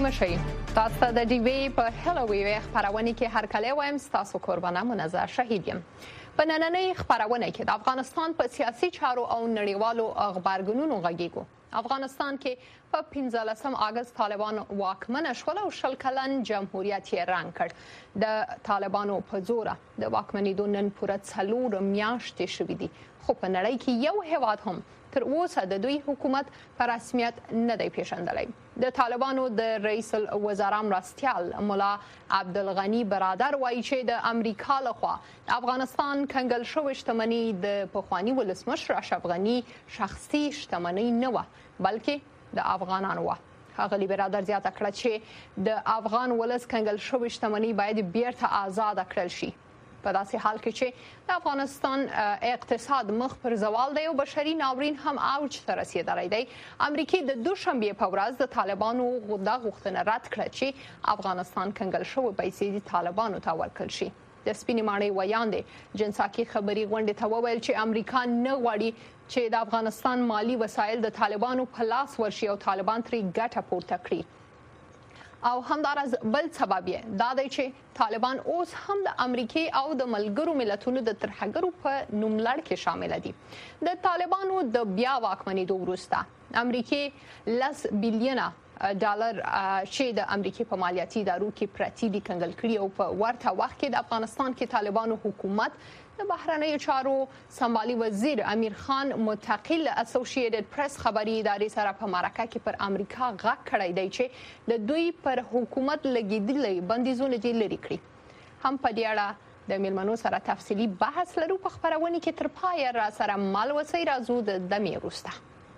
سلامي مشي تاسو ته د ډي وی په هلووي خبرونه کې هر کله وایم تاسو قربانه منزه شهید یم. په نننۍ خبرونه کې د افغانستان په سیاسي چارو او نړیوالو خبرګونونو غږیږو. افغانستان کې په 15 اگست طالبان واکمن شول او شل کلن جمهوریت یې رنګ کړ. د طالبانو په زور د واکمنیدو نن پوره 4 میاشتې شوې دي، خو په نړۍ کې یو هیواد هم تر اوسه د دوی حکومت په رسمیت نه دی پیژندلی. د طالبانو د رئیس الوزرا مرستیال مولا عبدالغنی برادر وایي چې د امریکا لخوا د افغانستان کنګل شوې شتمنۍ د پخوانی ولسمشر اشرف غنی شخصي شتمنۍ نه و، بلکې د افغانانو و. ښاغلي برادر زیاته کړه چې د افغان ولس کنګل شوې شتمنۍ باید بیرته آزاد کړل شي. په داسې حال کې چې د افغانستان اقتصاد مخ پر زوال دی او بشري ناورین هم اوج ته رسیدلی دی، امریکا د دوشنبه په ورځ د طالبانو غوښتنه رد کړه چې افغانستان کنګل شوی پیسې د طالبانو ته ورکړل شي. د سپینې ماڼۍ ویاندې جنساکي خبري غونډې ته وویل چې امریکا نه غواړي چې د افغانستان مالی وسایل د طالبانو په لاس ورشي او طالبان ترې ګټه پورته کړي. او همدارز بل سبب یې دا دی چې طالبان اوس هم د امریکای او د ملګرو ملتونو د ترهګرو په نوملړ کې شامل دي. د طالبانو د بیا واکمنیدو وروسته امریکای 10 بلین ډالر چې د امریکای په مالیاتي ادارو کې پرتی دي کنګل کړي او په ورته وخت کې د افغانستان کې طالبانو حکومت د بهرنیو چارو سمبالي وزیر امیر خان متقل اسوسییټډ پریس خبري ادارې سره په مرکه کې پر امریکا غږ کړی دی چې د دوی پر حکومت لګیدلې بندیزونه دي لري کړی. هم په دې اړه د میلمنو سره تفصیلی بحث لرو په خبرونه کې تر پای را سره مال وسی راځو د دمې وروسته.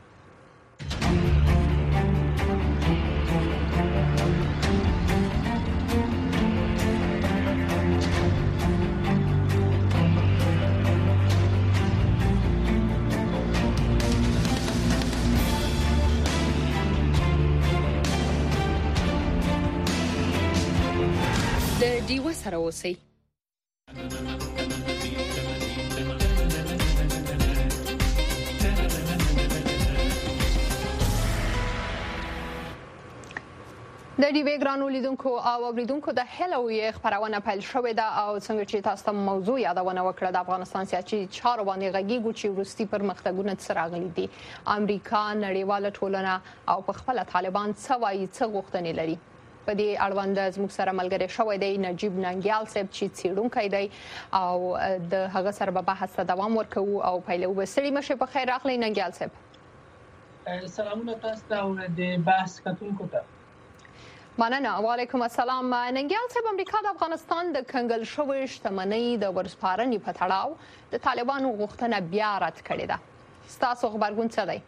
دیو سره اوسئ. د ډي وی ګرانو لیدونکو او اوریدونکو د هلووي خبرونه پیل شوې ده او څنګه چې تاسو ته موضوع یادونه وکړه د افغانستان سیاسي چارو باندې غږیږو چې وروستي پرمختګونه څه راغلي دي. امریکا نړیواله ټولنه او په خپل طالبان څه وایي څه غوښتنې لري. په دې اړوند زموږ سره ملګری شوی دی نجیب ننګیال صاحب چې څېړونکی دی او د هغه سره به بحث ته دوام ورکوو او پیلو به ستړي مشه. په خیر راغلی ننګیال صاحب. سلامونه تاسو ته او د بحث کتونکو ته. مننه. وعلیکم السلام. ننګیال صاحب، امریکا د افغانستان د کنګل شوی شتمنۍ د ورسپارنې په تړاو د طالبانو غوښتنه بیا رد کړې ده. ستاسو خبرګون څه دی؟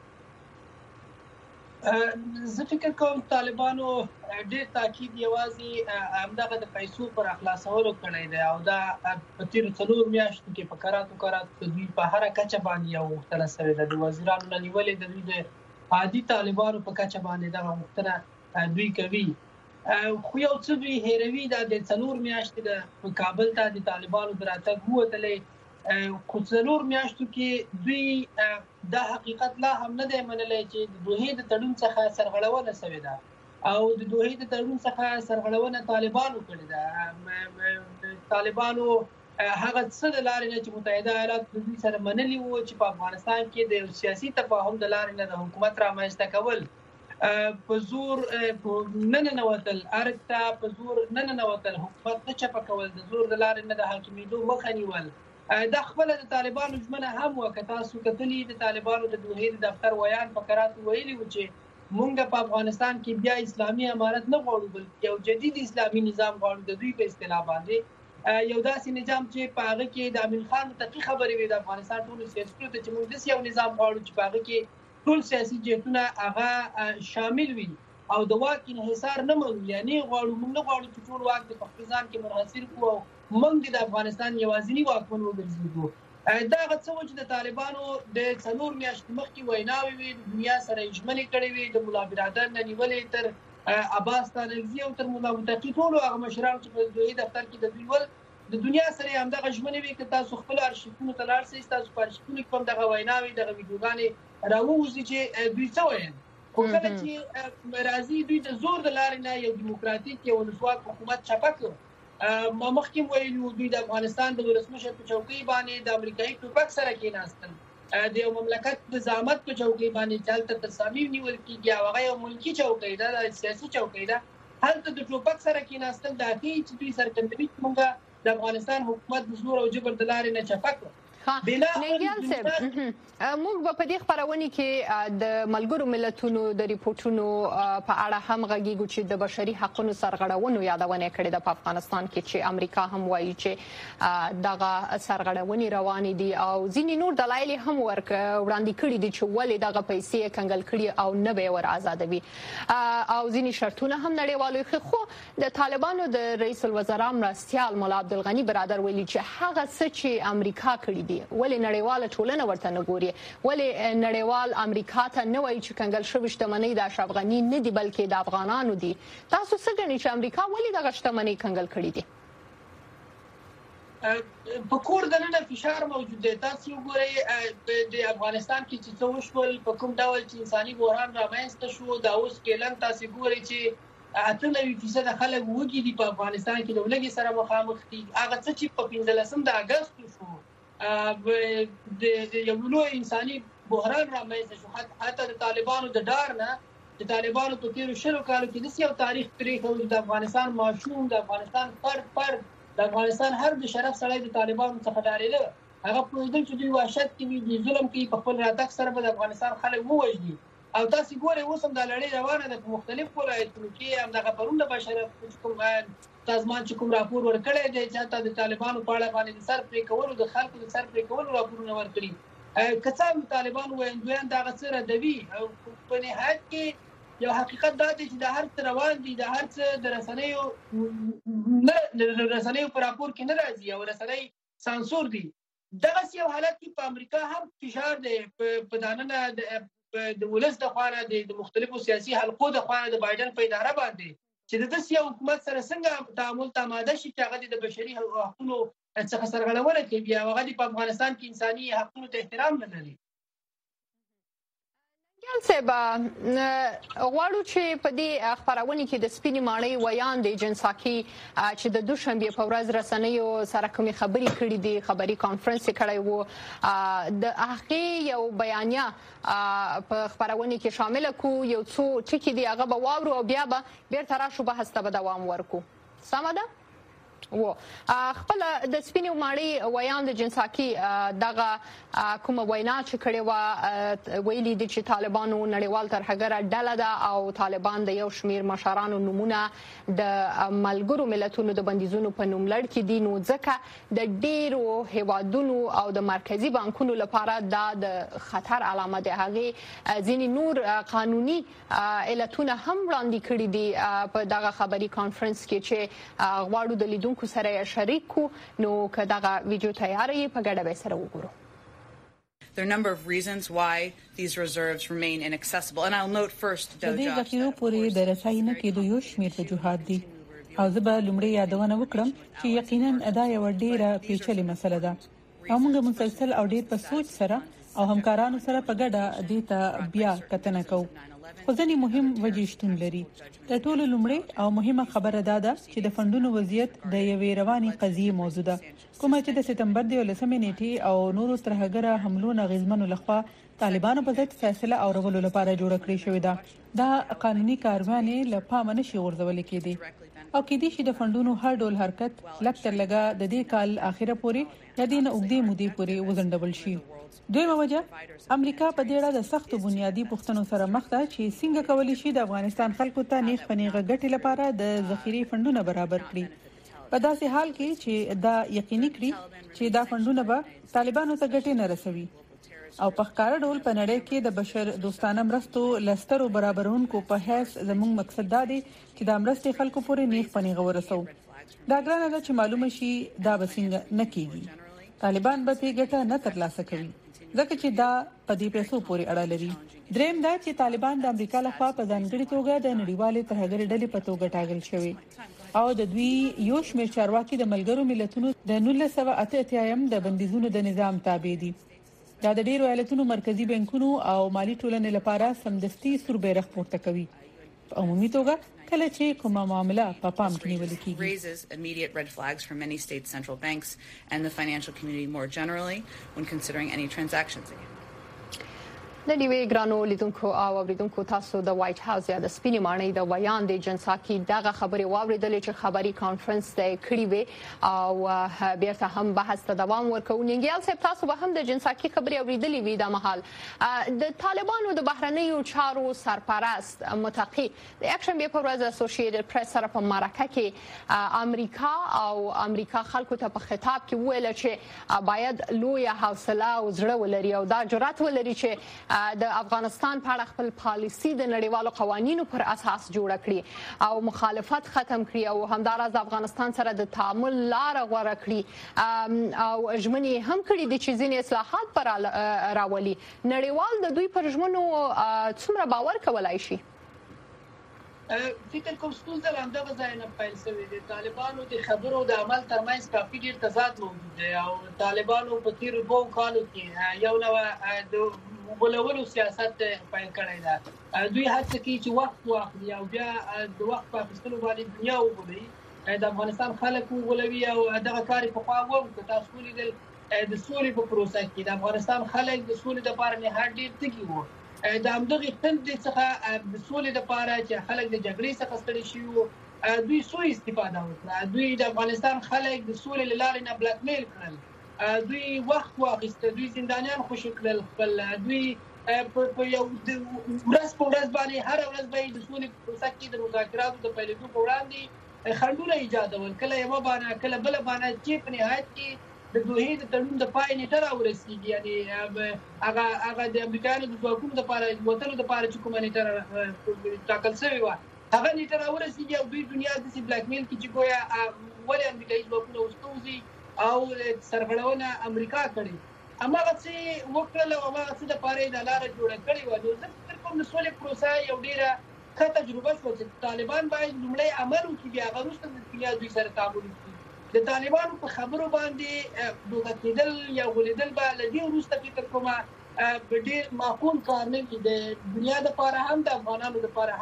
زه فکر کوم طالبانو ډېر تاکید یوازې همدغه د پیسو پر اخلاصولو کړی دی او دا په تیرو 4 میاشتو کې په کرات د دوی په هر کچه باندې یو غوښتنه شوې ده. د وزیرانو نه نیولې د دوی د عادي طالبانو په کچه باندې دغه غوښتنه دوی کوي. خو یو څه دوی هیروي دا د 4 میاشتې د کابل ته د طالبانو دراتګ ووتلې، خو 4 میاشتو کې دوی دا حقیقت لا هم نه دی منلی چې د دوحې د تړون څخه سرغړونه شوې ده او د دوحې د تړون څخه سرغړونه طالبانو کړې ده. طالبانو هغه څه د لارې نه چې متحده ایالات د دوی سره منلي وو چې په افغانستان کې د سیاسي تفاهم د لارې نه د حکومت رامنځته کول، په زور نه ننوتل، ارګ ته په زور نه ننوتل، حکومت نه چپه کول، د زور د لارې نه د حاکمیدو مخه نیول، دا خپل د طالبانو ژمنه هم وکړه. تاسو کتلی د طالبانو د دوحې دفتر ویان فقرات ویلي و چې مونږ په افغانستان کې بیا اسلامي امارت نه غواړو بلکې یو جدید اسلامي نظام غواړو. د دوی په اصطلاح باندې یو داسې نظام چې په هغه کې د امین خان متقي خبرې وي د افغانستان ټول سیاستونو ته چې مونږ داسې یو نظام غواړو چې په هغه کې ټول سیاسي جهتونه هغه شامل وي او د واک انحصار نه منو. یعنی مونږ نه غواړو چې ټول واک د پاکستان کې منحصر کړو او موږ د افغانستان یوازینی واکمن وګرځو. دا هغه څه چې د طالبانو د 4 میاشتې مخکې ویناوې وي، د دنیا سره یې ژمنې کړې وي، د ملا برادر نه نیولې تر عباس تانلزي او تر ملا متقي ټولو هغه مشران چې په دوی دفتر کې د دوی ول د دنیا سره همدغه ژمنې وي. که تاسو خپل ارشیفونو ته لاړ شئ، تاسو په ارشیفونو کې هم دغه ویناوې دغه ویډیوګانې راووځي چې دوی څه وایي. خو کله چې راځي دوی د زور د لارې نه یو دیموکراتیک یو ولسواک حکومت چپک ما مخکې ویلو دوی د افغانستان د ولسمشر په چوکۍ باندې د امریکایي ټوپک سره کېناستل د یو مملکت د زعامت په چوکۍ باندې چلته تصامیم نیول کېږي او هغه یو ملکی چوکۍ ده د سیاسي چوکۍ ده هلته د ټوپک سره کېناستل دا چې دوی سرګندوي موږ د افغانستان حکومت د زور او جبر د لارې نه چپک ننګیال صاحب موږ په دې خبرونه کې د ملګرو ملتونو د ریپورتونو په اړه هم غږیږو چې د بشري حقوقو سرغړونو یادونه کړې ده په افغانستان کې چې امریکا هم وایي چې دغه سرغړونې روان دي او ځینې نور دلایل هم وړاندې کړي دي چې ولې دغه پیسې کنګل کړي او نه به ور آزادوي او ځینې شرطونه هم نړیوالو خو د طالبانو د رئیس الوزرا مرستیال مولا عبدالغنی برادر ویلي چې هغه څه چې امریکا کړی ولې نړیواله ټولنه ورته نه ګوري ولې نړیوال امریکا ته نه وایي چې کنګل شوی شتمنۍ د اشرف غنی نه دی بلکې د افغانانو دي تاسو څه ګڼئ چې امریکا ولې دغه شتمنۍ کنګل کړې دي په کور دننه فشار موجود دی تاسو وګورئ د افغانستان کې چې څه وشول په کوم ډول چې انساني بحران رامنځته شو دا اوس کېلن تاسو ګورئ چې 98% خلک وګړي دي په افغانستان کې د ولګي سره مخامخ دي هغه څه چې په 15 د اگست شو د یو لوی انساني بحران رامنځته شو حتی د طالبانو د ډار نه د طالبانو په تیرو شلو کالو کې د یو تاریخ پرې د افغانستان معشوم د افغانستان فرد د افغانستان هر د شرف سړی د طالبانو څخه ډارېده هغه په دې چې دوی وحشت کوي د ظلم کوي په خپل راتګ سره د افغانستان خلک ووجدي او تاسو ګورئ اوس هم د لړۍ روانه ده په مختلفو ولایتونو کې هم دغه پرونه بشرف کوم سازمان چې کوم راپور ورکړی دی چې حتی د طالبانو په اړه باندې د سر پرې کولو د خلکو د سر پرې کولو راپورونه ورکړي که څه هم طالبان ویندویان دغه څه ردوي او په نهایت کې یو حقیقت دا دی چې د هر څه روان دي د هر څه د رسنیو په راپور کې نه راځي او رسنۍ سانسور دي دغه یو حالت کې په امریکا هم فشار دی په داننه د ولس د خوانه د مختلفو سیاسي حلقو د خوانه د بایدن په اداره باندې چې د دې یو حکومت سره څنګه تعامل تماده شي چې هغه د بشري حقوقو څخه سرغړونه کوي او هغه په افغانستان کې انساني حقوقو ته احترام نه لري صاحب غواړو چې په دې خبرونه کې د سپینې ماڼۍ ویان د جنساکي چې د دوشنبه په ورځ رسنیو سره کومې خبرې کړې دي خبري کانفرنس کړی وو د هغه یو بیانیه په خبرونه کې شامل کو یو څو ټکي دی هغه به واورو او بیا به بیرته راشو به هسته به دوام ورکو سمه ده و خپل د سپینې ماڼۍ ویان د جنساکي دغه کومه وینا چې کړې و ویلي دي چې طالبانو نړیوال ترهګره ډله ده او طالبان د یو شمیر مشرانو نمونه د ملګرو ملتونو د بندیزونو په نوم لړ کې دي نو ځکه د ډیرو هیوادونو او د مرکزی بانکونو لپاره دا د خطر علامه ده هغه ځینې نور قانوني علتونه هم وړاندې کړي دي په دغه خبري کانفرنس کې چې غواړو د لیدونکو سره شریک کو نو که دغه ویډیو تیارې په ګډه به سره وګورو There are a number of reasons why these reserves remain inaccessible. And I'll note first د دې ذخیرو پورې د رساینه کې د یو شمیر وجوهات دي او زه به لومړی یادونه وکړم چې یقینا ادا یو ډیره پیچلې مسله ده او موږ مسلسل او ډیر په سوچ سره او همکارانو سره په ګډه دې ته بیا کتنه کوو خو ځینې مهم وجې شتون لري د ټولو لومړی او مهمه خبره دا ده چې د فندونو وضعیت د یوې رواني قضیې موضوع ده کومه چې د سپتمبر 11 نیټې او نورو ترهګره حملو نغزمنو لخوا طالبانو په ضد فیصله اورولو لپاره جوړ کړی شوې ده دا قانوني کاروانې لپاره نشي ورزول کېدي او کې دي چې د فندونو هر ډول حرکت لکتر لګا د دې کال اخیره پورې یا دین اوږدې مودې پورې وزندبل شي دویمه وجه امریکا په دې اړه د سختو بنیادی پوښتنو سره مخ ده چې څنګه کولی شي د افغانستان خلکو ته نیغ پنیغه ګټې لپاره د ذخیره فندونه برابر کړي په داسې حال کې چې دا یقیني کړي چې دا فندونه به طالبانو ته ګټې نه رسوي او په ښکار ډول په نړۍ کې د بشر دوستانه مرستو لسترو برابرونکو په هیڅ زموږ مقصد دا دی چې د مرستې خلکو پورې نیغ پنیغه ورسو دا ګرانه ده چې معلومه شي دا بسنګ نه کیږي طالبان به دې ګټه نه ترلاسه کوي ځکه چې دا په دې پیسو پورې اړه لري دریم دا چې طالبان د امریکا لخوا په ځانګړي توګه د نړیوالې ترهګرۍ ډلې په توګه ټاکل شوی او د دوی یو شمېر چارواکي د ملګرو ملتونو د 1988 د بندیزونو د نظام تابع دي دا د ډیرو ایالتونو مرکزی بانکونو او مالی ټولنې لپاره سمدستي سور بیرغ پورته کوي. په عمومي توګه کله چې کومه معامله په پام کې نیول کیږي raises immediate red flags for many state central banks and the financial community more generally when considering any transactions. د نیوی ګرانو لیدونکو او اوریدونکو تاسو د وایټ هاوس یا د سپینې ماڼۍ د ویان د جنساکي دغه خبري واوریدل چې خبري کانفرنس د کړي وي او بیرته هم بحث ته دوام ورکوي. ننګیال صاحب تاسو به هم د جنساکي خبري اوریدلې وي د محل د طالبانو د بهرنیو چارو سرپرست متقی د اکشن بي پر ورځ اسوسییټډ پریس سره په مرکه کې امریکا خلکو ته په خطاب کې ویل چې باید لوی حوصله او زړه ولري او دا جرأت ولري چې د افغانستان په اړه خپل پالیسي د نړیوالو قوانینو پر اساس جوړ کړي او مخالفت ختم کړي او همدارس د افغانستان سره د تعامل لار غوړه کړي او ژمنې هم کړي د چې ځینې اصلاحات پر راولي. نړیوال د دوی پر ژمنو څومره باور کولای شي؟ فکر کوم ستونزه هم دغه ځای نه پیل شوې ده. طالبانو د خبرو د عمل ترمنځ کافي ډیر تضاد موجود دی او طالبانو په تیر 2 کالو کې یو نوې د بلولو سیاست پیل کړی دی. دوی هڅه کوي چې وخت واخلي او بیا د وخت په اخیستلو باندې دنیا وګوري. د افغانستان خلک وګولوي او دغه کار په خوا وو تاسو لیدل د سولې په پروسه کې د افغانستان خلک د سولې لپاره نه هر ډیر تګي وو. د همدغه تند څخه د سولې لپاره چې خلک د جګړې څخه ستړي شي دوی سوء استفاده وکړه. دوی د افغانستان خلک د سولې لارې نه بلاک میل کړل. دوی وخت واخیست. دوی زندانیان خوشی کړل. خپل دوی په یو ورځ په ورځ باندې هر ورځ به د سولې پروسه کې د مذاکراتو د پیلېدو په وړاندې خنډونه ایجادول. کله یو باندې کله بل باندې چې په نهایت کې د دوی د تړون د پای نیټه راورسیږي. یعنی هغه د امریکایانو د ځواکونو لپاره وطن لپاره چې کومه نیټه ټاکل شوی و هغه نیټه راورسیږي او دوی دنیا د سی بلاک میل کې چې گویا ولې امریکایي ځواکونه وستوزي او سرغړونه امریکا کړي. هغه چې وکړل او هغه چې د پاره د لار جوړ کړی و. نو زه فکر کوم د سولې پروسه یو ډیره ښه تجربه شو چې طالبان باید لومړی عمل وکړي بیا هغه وروسته د دنیا دوی سره تعامل وکړي. د طالبانو په خبرو باندې دوه کېدل یا ولیدل به لدی وروسته فکر کوم ډیر معقول کار نه دی د دنیا لپاره هم د افغانانو لپاره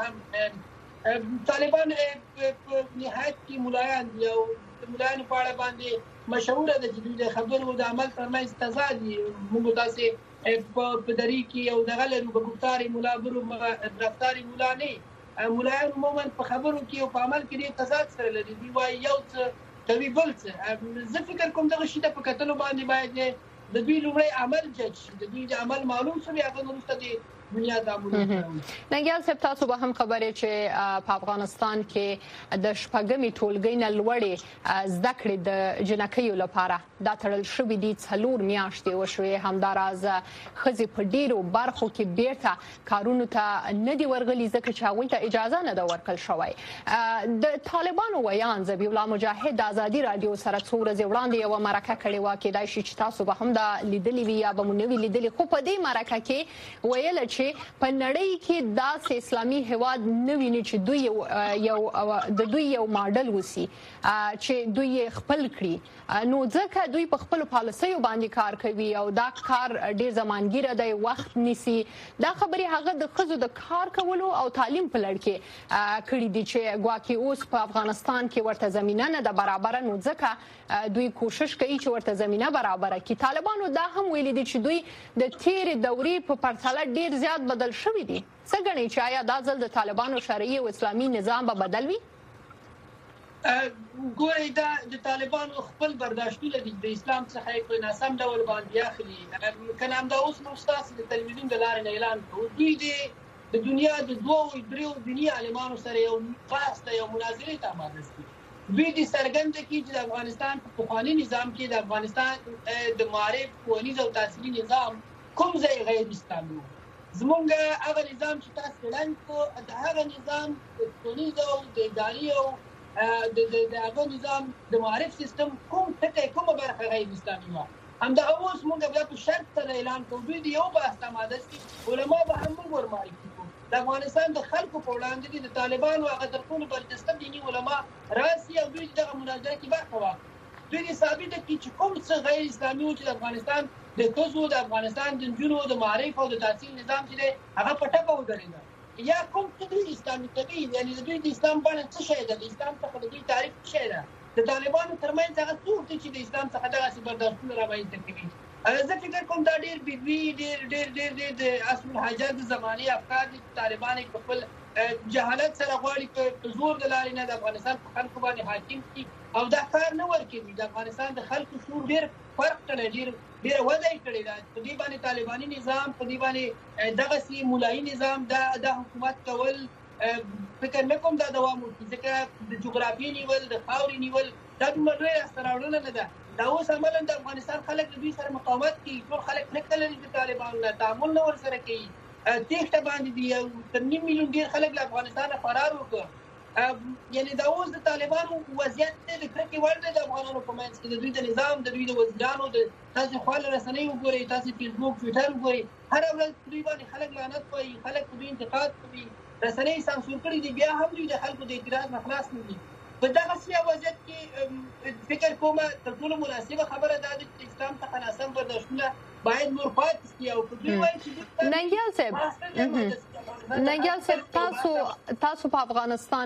هم. طالبان په نهایت کې ملایان دي او ملایانو په اړه باندې مشهور ده چې دوی د خبرو د عمل ترمنځ تضاد دي. موږ تاسو په دری کې یو دغه لرو په ګفتاري مولا برو رفتاري مولا نه ملایان عموما په خبرو کې او په عمل کې ډیر تضاد سره لري. دی وايي یو څه کوي بل څه. زه فکر کوم دغه شی په کتلو باندې باید د دوی لومړی عمل جج شي. د دوی د عمل معلوم شي هغه وروسته دی دنیا د عمل. ننګیال صاحب تاسو به هم خبرې چې په افغانستان کې د شپږمې ټولګي نه لوړې زده کړې د جنکیو لپاره دا تړل شوې دي 4 میاشتې وشوې. همداراز خزي په ډیرو برخو کې بیرته کارونو ته نه دی ورغلي ځکه چې هغوی ته اجازه نه ده ورکړل شوی. د طالبانو ویان ذبیح الله مجاهد د ازادي رادیو سره څو ورځې وړاندې یو مرکه کړې و کېدای شي چې تاسو به هم دا لیدلې وي یا به مو نوي لیدلې. خو په دې مرکه کې ویل چې په نړۍ کې داسې اسلامي هواد نه ویني چې دوی یو ماډل وسی چې دوی خپل کړي. نو ځکه دوی په خپل پالیسیو باندې کار کوي او دا کار ډیر زمانګیره دی وخت نیسي. دا خبري هغه د خزو د کار کولو او تعلیم په لړ کې کړي دي چې ګواکې اوس په افغانستان کې ورته زمينه نه ده برابر. نو ځکه دوی کوشش کوي چې ورته زمينه برابر کړي. طالبانو دا هم ویلي دي چې دوی د تیر دورې په پرتله ډیر زیات بدل شوی دي. څه غني چې آیا دا ځل د طالبانو شرعي او اسلامي نظام به بدل وي؟ ګورئ دا د طالبانو خپل برداشتونه دي د اسلام څخه په ناسم ډول باندې اخلي. کنه هم دا اوس نو تاسو د تلویزیون د لارې نه اعلان کوي دوی د دنیا د 2-3 دیني عالمانو سره یو خاص یو مناظره ته آماده دي. دوی د سرګند کې چې د افغانستان په قانوني نظام کې د افغانستان د معارف ښوونیز او تحصیلي نظام کوم ځای غیر اسلامي زمونږ هغه نظام چې تاسو اعلان کو د هغه نظام د ښوونیز او د اداري او د هغه نظام د معارف سیستم کوم ټکی کومه برخه غیر اسلامي و همدغه اوس موږ بیا په شرط سره اعلان کوو. دوی د یو بحث آماده دي. علما به هم موږ ورمعرفي کوو. د افغانستان د خلکو په وړاندې د طالبانو هغه تر ټولو برجسته دیني علما راسي او دوی دغه مناظره کې برخه واخلي. دوی ثابته کړي چې کوم څه غیر اسلامي و چې د افغانستان د کوزو د افغانستان د جنو د معرف او د تحصیل نظام چې هغه پټه ودرېده یا کوم څه اسلامي کوي یعنی د دوی د اسلام باندې څه شی ده د اسلام څخه د دوی تعریف څه شی ده د طالبانو ترمنځ هغه څوک دي چې د اسلام څخه دغه برداشتونه رامنځته کوي زه فکر کوم دا ډېر ډېر د اصل الحاجات د زماني افکار دي طالبان په خپل جهالت سره غواړي په زور د لارې نه د افغانستان په خلکو باندې حاکم شي او دا کار نه ورکوي د افغانستان د خلکو شعور ډېر فرق کړی ډېر وده یې کړې ده په دې باندې طالباني نظام په دې باندې دغسې مولایي نظام د حکومت کول فکر نه کوم دا دوام وکړي ځکه د جغرافیې نیول د خاورې نیول دا دومره لویه لاسته راوړنه نه ده دا اوس عملاً د افغانستان خلک د دوی سره مقاومت کوي ټول خلک نه کلي د طالبانو نه تعامل نه ورسره کوي تېښته باندې دي یو تر نیم میلیون ډېر خلک له افغانستانه فرار وکړه یعنی دا اوس د طالبانو وضعیت د کرکې وړ دی د افغانانو په منځ کې د دوی د نظام د دوی د وزیرانو د تاسې خواله رسنۍ وګورئ تاسې فیسبوک ټویټر وګورئ هره ورځ دوی باندې خلک لعنت وایي خلک په دوی انتقاد کوي رسنۍ سانسور کړي دي بیا هم دوی د خلکو د اعتراض نه خلاص نه دي په دغسې وضعیت کې فکر کوم تر ټولو مناسبه خبره دا ده چې اسلام څخه ناسم برداشتونه باید نور پاتې شي او دوی وایي چې ننګیال صاحب تاسو په افغانستان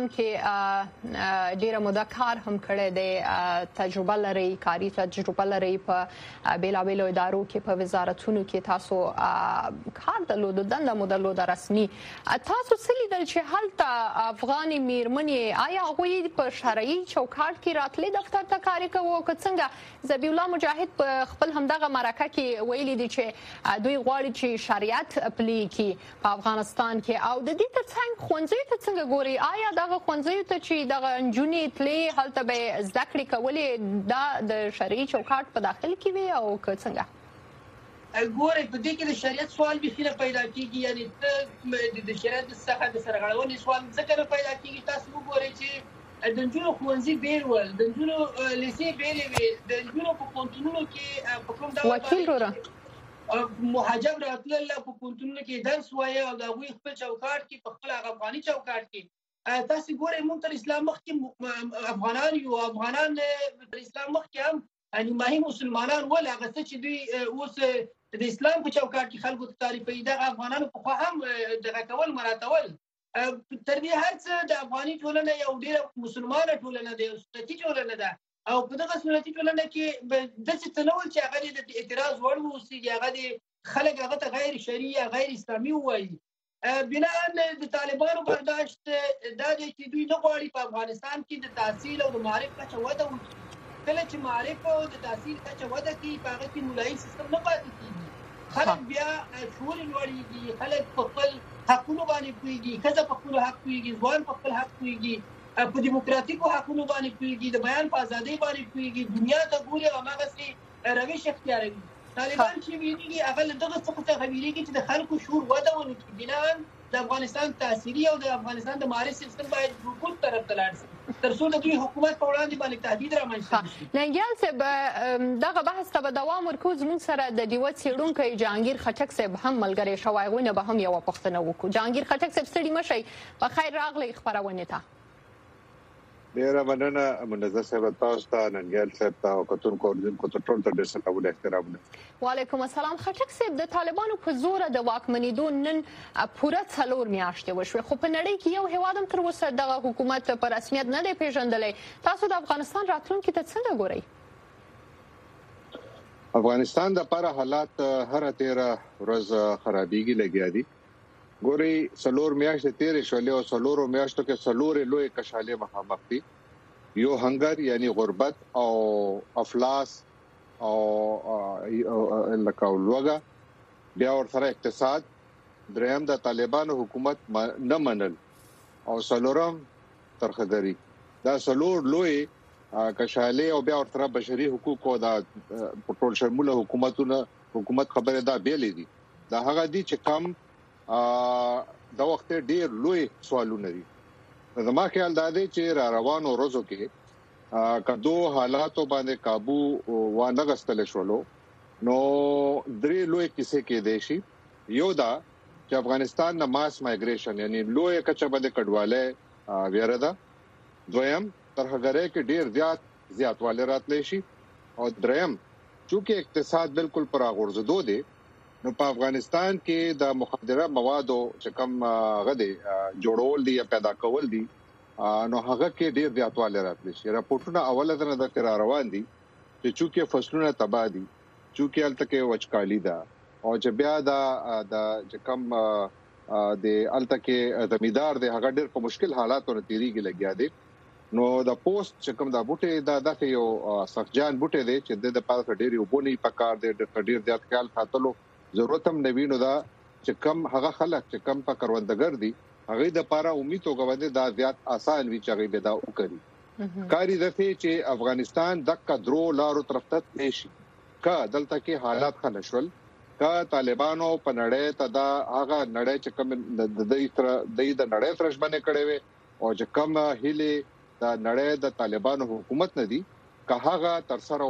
کې ډیره موده کار هم کړی دی تجربه لري کاري تجربه لري په بیلابیلو ادارو کې په وزارتونو کې تاسو کار درلود دنده مو درلوده رسمي تاسو څه لیدل چې هلته افغاني میرمنې آیا هغوی په شرعي چوکاټ کې راتلې دفتر ته کار کوي که څنګه ذبیح الله مجاهد په خپل همدغه مرکه کې ویلي دي چې دوی غواړي چې شریعت پلي کړي په افغانستان کې او د دې ترڅنګ ښوونځیو ته څنګه ګوري آیا دغه ښوونځیو ته چې دغه نجونې تلې هلته به زده کړې کولې دا د شرعي چوکاټ په داخل کې وي او که څنګه ګورئ په دې کې د شریعت سوال بیخي نه پیدا کېږي یعنی ته د شریعت څخه د سرغړونې سوال ځکه نه پیدا کېږي تاسو وګورئ چې د نجونو ښوونځي بېل ول د نجونو لیسې بېلې وې د نجونو په پوهنتونونو کې په کوم ډول وکیل وروره محجب راتلل په پوهنتونونو کې درس وایي او د هغوی خپل چوکاټ کې په خپل هغه افغاني چوکاټ کې تاسو ګورئ موږ تر اسلام مخکې افغانان یو افغانان تر اسلام مخکې هم نیمایي مسلمانان ول هغه څه چې دوی اوس د اسلام په چوکاټ کې خلکو ته تعریفوي دغه افغانانو پخوا هم دغه کول مراتول تر دې هر څه د افغاني ټولنه یو ډېره مسلمانه ټولنه ده یو سنتي ټولنه ده او په دغه سنتي ټولنه کې داسې څه نه ول چې هغه د اعتراض وړ واوسي هغه د خلک هغه ته غیر شرعي یا غیر اسلامي ووایي بناء د طالبانو برداشت دا دی چې دوی نه غواړي په افغانستان کې د تحصیل او د معرف کچه وده وکړي کله چې معرف او د تحصیل کچه وده کوي په هغه کې مولایي سیستم نه پاتې کېږي خلک بیا شعور لوړېږي خلک په خپل حقونو باندې پوهېږي ښځه په خپلو حق پوهېږي ځوان په خپل حق پوهېږي په دیموکراتیکو حقونو باندې پوهېږي د بیان په ازادۍ باندې پوهېږي دنیا ته ګوري او هماغسې روش اختیاروي طالبان چې ویریږي هغه له دغه څخه ویریږي چې د خلکو شعور وده ونه کړي بناً د افغانستان تاثیري او د افغانستان د معرفت سیستم باید رکود طرف ته لاړ شي تر څو د دوی حکومت په وړاندې باندې تهدید رامنځته شي ننګیال صاحب دغه بحث ته به دوام ورکوو زموږ سره د ډیوه څېړونکی جهانګیر خټک صاحب هم ملګری شوی هغوی نه به هم یوه پوښتنه وکړو جهانګیر خټک صاحب ستړي مه شئ په خیر راغلی خپرونې ته ډیره مننه منظر صاحب تاسو ته ننګیال صاحب ته او کتونکو اوریدونکو ته ټول ته ډیر ستاسو احترامونه وعلیکم السلام خټک صاحب د طالبانو په زور د واکمنېدو نن پوره 4 میاشتې وشوې خو په نړۍ کې یو هیواد هم تر اوسه دغه حکومت په رسمیت نه دی پیژندلی تاسو د افغانستان راتلونکي ته څنګه ګورئ افغانستان د لپاره حالات هر 13 ورځ خرابېږي لګیا دي ګوري څلور میاشتې تیرې شولې او څلورو میاشتو کې څلورې لوی کشالې مخامخ دي یو هنګر یعنی غربت او افلاس او لکه لوګه بیا ورسره اقتصاد دریم د طالبانو حکومت نه منل او څلورم ترخګری دا څلور لوی کشالې او بیا ورسره بشري حقوق او د ټول شموله حکومت خبره دا بیلې دي دا هغه دي چې کم دا وخت ډیر لوی سوالونه دي زما خیال دا دی چې را روانو ورځو کې کدو حالاتو باندې काबू وانه غستل شولو نو درې لوی کیسې کې دي شي یو دا چې افغانستان د ماس مایګریشن یعنی لوی کچه باندې کډواله ویره ده دویم ترهګری کې ډیر زیاتواله راتلی شي او دریم چونکه اقتصاد بالکل پر غورځدو دی نو په افغانستان کې د مخدره موادو چې کوم غدي جوړول دي یا پیدا کول دي نو هغه کې ډیر زیاتوالی راتلی شي. راپورټونه اوله درنه د قرار روان دي چې چونکه فصلونه تباہ دي، چونکه الته کې وچکالي ده او چې بیا د کوم د الته کې زمیدار دی هغه ډیر په مشکل حالاتو نه تیریږي لګیا دي. نو د پوسټ چې کوم د بوټي د یو سخجان بوټي دی چې د پاره ډیر وبونی پکار دی ډیر زیات خیال ساتلو ضرورت هم نوینو دا چې کم هغه خلک چې کم په کروندګر دي هغه د پاره امید او غوډه دا زیات آسان وی چې به دا وکړي. کاری دفه چې افغانستان دغه درو لارو طرف ته نشي کا دلته کې حالات خنشول کا طالبانو په نړۍ ته دا هغه نړۍ چې کوم د نړۍ ترجمه کړي وي او چې کوم هلي د نړۍ د طالبانو حکومت نه دي که هغه تر سره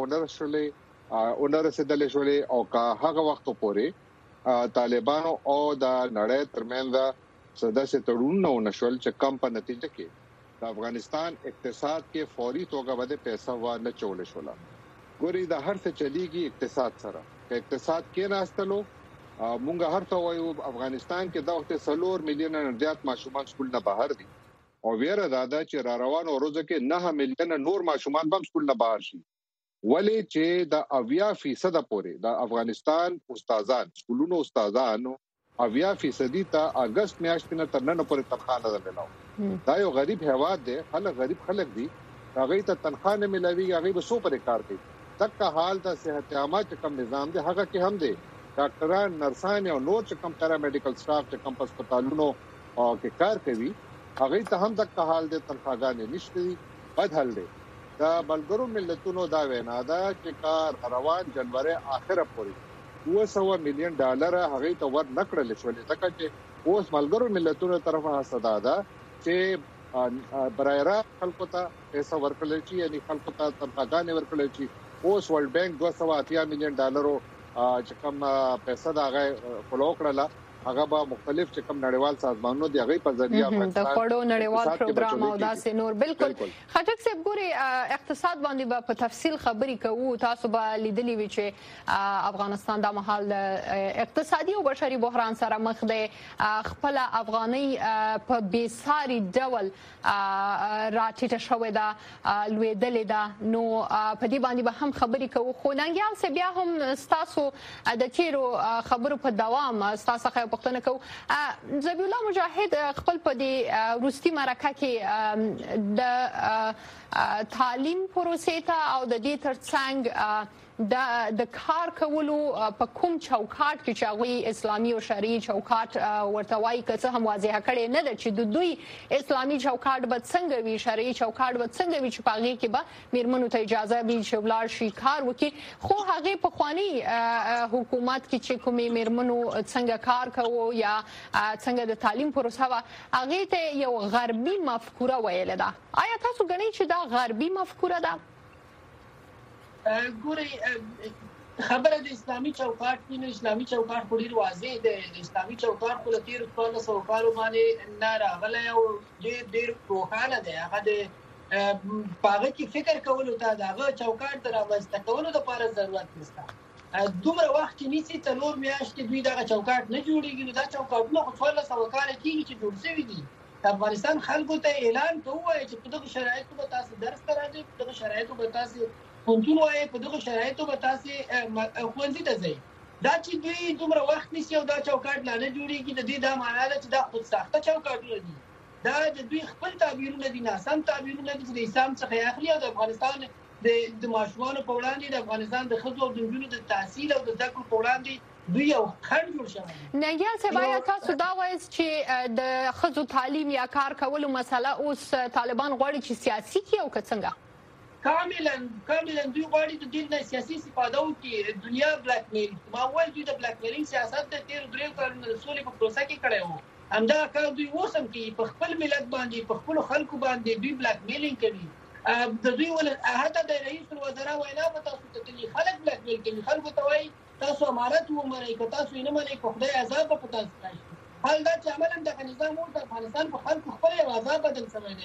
ونرسېدل شولې او که هغه وخت پورې طالبانو او د نړۍ ترمنځ سداسه تړون نه نشول چې کم په نتیجه کې د افغانستان اقتصاد کې فوري توګه باندې پیسې ورنه چول شول. ګوري د هر څه چلیږي اقتصاد سره که اقتصاد کې راستلو مونږ هر څه وایو افغانستان کې د وخت 3 میلیون نه زیات ماشومان سکول نه بهر دي او ویره دا چې را روان ورځ کې 9 میلیون نور ماشومان هم سکول نه بهر شي. ولی چې د 80% پورې د افغانستان استادان سکولونو استادانو 80% ته اگست میاشتې نه تر نن پورې تنخواه نه درلو. دا یو غریب هیواد دی، غریب خلک دي، هغه ته تنخواه نه ملوي، هغه به سو پرې کار کوي. تک حال د صحت عامه چې کوم نظام دی هغه کې هم دی ډاکټران نرسان او نور چې کوم پیرا میډیکل سټاف چې کوم هسپتالونو کې کار کوي هغه ته هم تک حال د تنخواهګانې نشته. بد حل دی. دا بلګرو ملتونو دا وینا ده چې کار روان جنوري اخره پورې $200 مليون هغه ته ور نکړل شولې ځکه چې اوس ملګرو ملتونو طرفه صدا ده چې برایرا خلکو ته پیسې ورکړل شي یعنی خلکو ته تنخواهګانې ورکړل شي. اوس ورلد بانک $280 مليون چې کوم پیسې دا غي فلو کړل هغه به مختلف چې کوم نړیوال سازمانونو دی هغه په ذریعہ د خړو نړیوال پروګرام او داسې نور بالکل خټک صاحب ګوري اقتصاد باندې به په تفصیل خبرې کوو. تاسو به لیدلی وی چې افغانستان د محل اقتصادي او بشري بحران سره مخ دی، خپل افغاني په بیساري ډول راټیټه شوې ده، لویدلې ده. نو په دې باندې به هم خبرې کوو. خو ننګیال سه بیا هم تاسو د تیرو خبرو په دوام تاسو پښتنه کو ذبیح الله مجاهد خپل په دې روستي مرکه کې د تعلیم پروسې ته او د دې ترڅنګ د کار کولو په کوم چوکاټ کې چې هغه اسلامي او شرعي چوکاټ ورته وایي که څه هم واضح کړي نه ده چې د دوی اسلامي چوکاټ به څنګه وي، شرعي چوکاټ به څنګه وي چې په هغه کې به میرمنو ته اجازه وي چې ولاړ شي کار وکړي. خو هغه په خواني حکومت کې چې کومې میرمنو څنګه کار کوو یا څنګه د تعلیم پروسه وا هغه ته یو غربي مفکوره ویل ده. آیا تاسو غنئ چې دا غربي مفکوره ده؟ ګوري خبره د اسلامي چوکاټ کې نه، اسلامي چوکاټ په ډیر واضح دی. د اسلامي چوکاټ په تیر 1300 کال باندې نه راغلی او ډیر روښانه دی. هغه د پاغه کې فکر کولو ته دغه چوکاټ د راوځته کولو لپاره ضرورت نشته. دومره وخت نیسي 3 میاشتې دوی دغه چوکاټ نه جوړیږي. دا چوکاټونه خو 1300 کال کېږي چې جوړ شوي دي. افغانستان خلکو ته اعلان کوي چې په دغه شرایطو به تاسو درس ته راځئ، په دغه شرایطو به تاسو پونتون وایي، په دغه شرایطو به تاسو ښوونځي ته ځئ. دا چې دوی دومره وخت نیسي او دا چوکاټ لا نه جوړیږي د دې دا معنا ده چې دا خود ساخته چوکاټونه دي. دا د دوی خپل تعبیرونه دي، ناسم تعبیرونه دي چې د اسلام څخه اخلي او د افغانستان د ماشومانو په وړاندې، د افغانستان د ښځو او د نجونو د تحصیل او د زده کړو په وړاندې دوی یو خنډ جوړ شوی. ننګیال صاحب آیا تاسو دا وایئ چې د ښځو تعلیم یا کار کولو مسله اوس طالبان غواړي چې سیاسي کړي او که څنګه؟ کاملا دوی غواړي د دین نه سیاسي استفاده وکړي، دنیا بلاک میل. ما وایي دوی د بلاک میلینګ سیاست د تیر 3 کلونو د سولې په پروسه کې کړی وو. همدا کار دوی اوس هم کوي، په خپل ملت باندې، په خپلو خلکو باندې دوی بلاک میلینګ کوي. د دوی حتی د رئیس الوزرا وینا په تاسو ته کوي، خلک بلاک میل کوي، خلکو ته وایي تاسو امارت ومنئ، که تاسو یې نه منئ په خدای عذاب به په تاسو راشي. حال دا چې عملاً دغه نظام اوس د افغانستان په خلکو خپل یو عذاب بدل شوی دی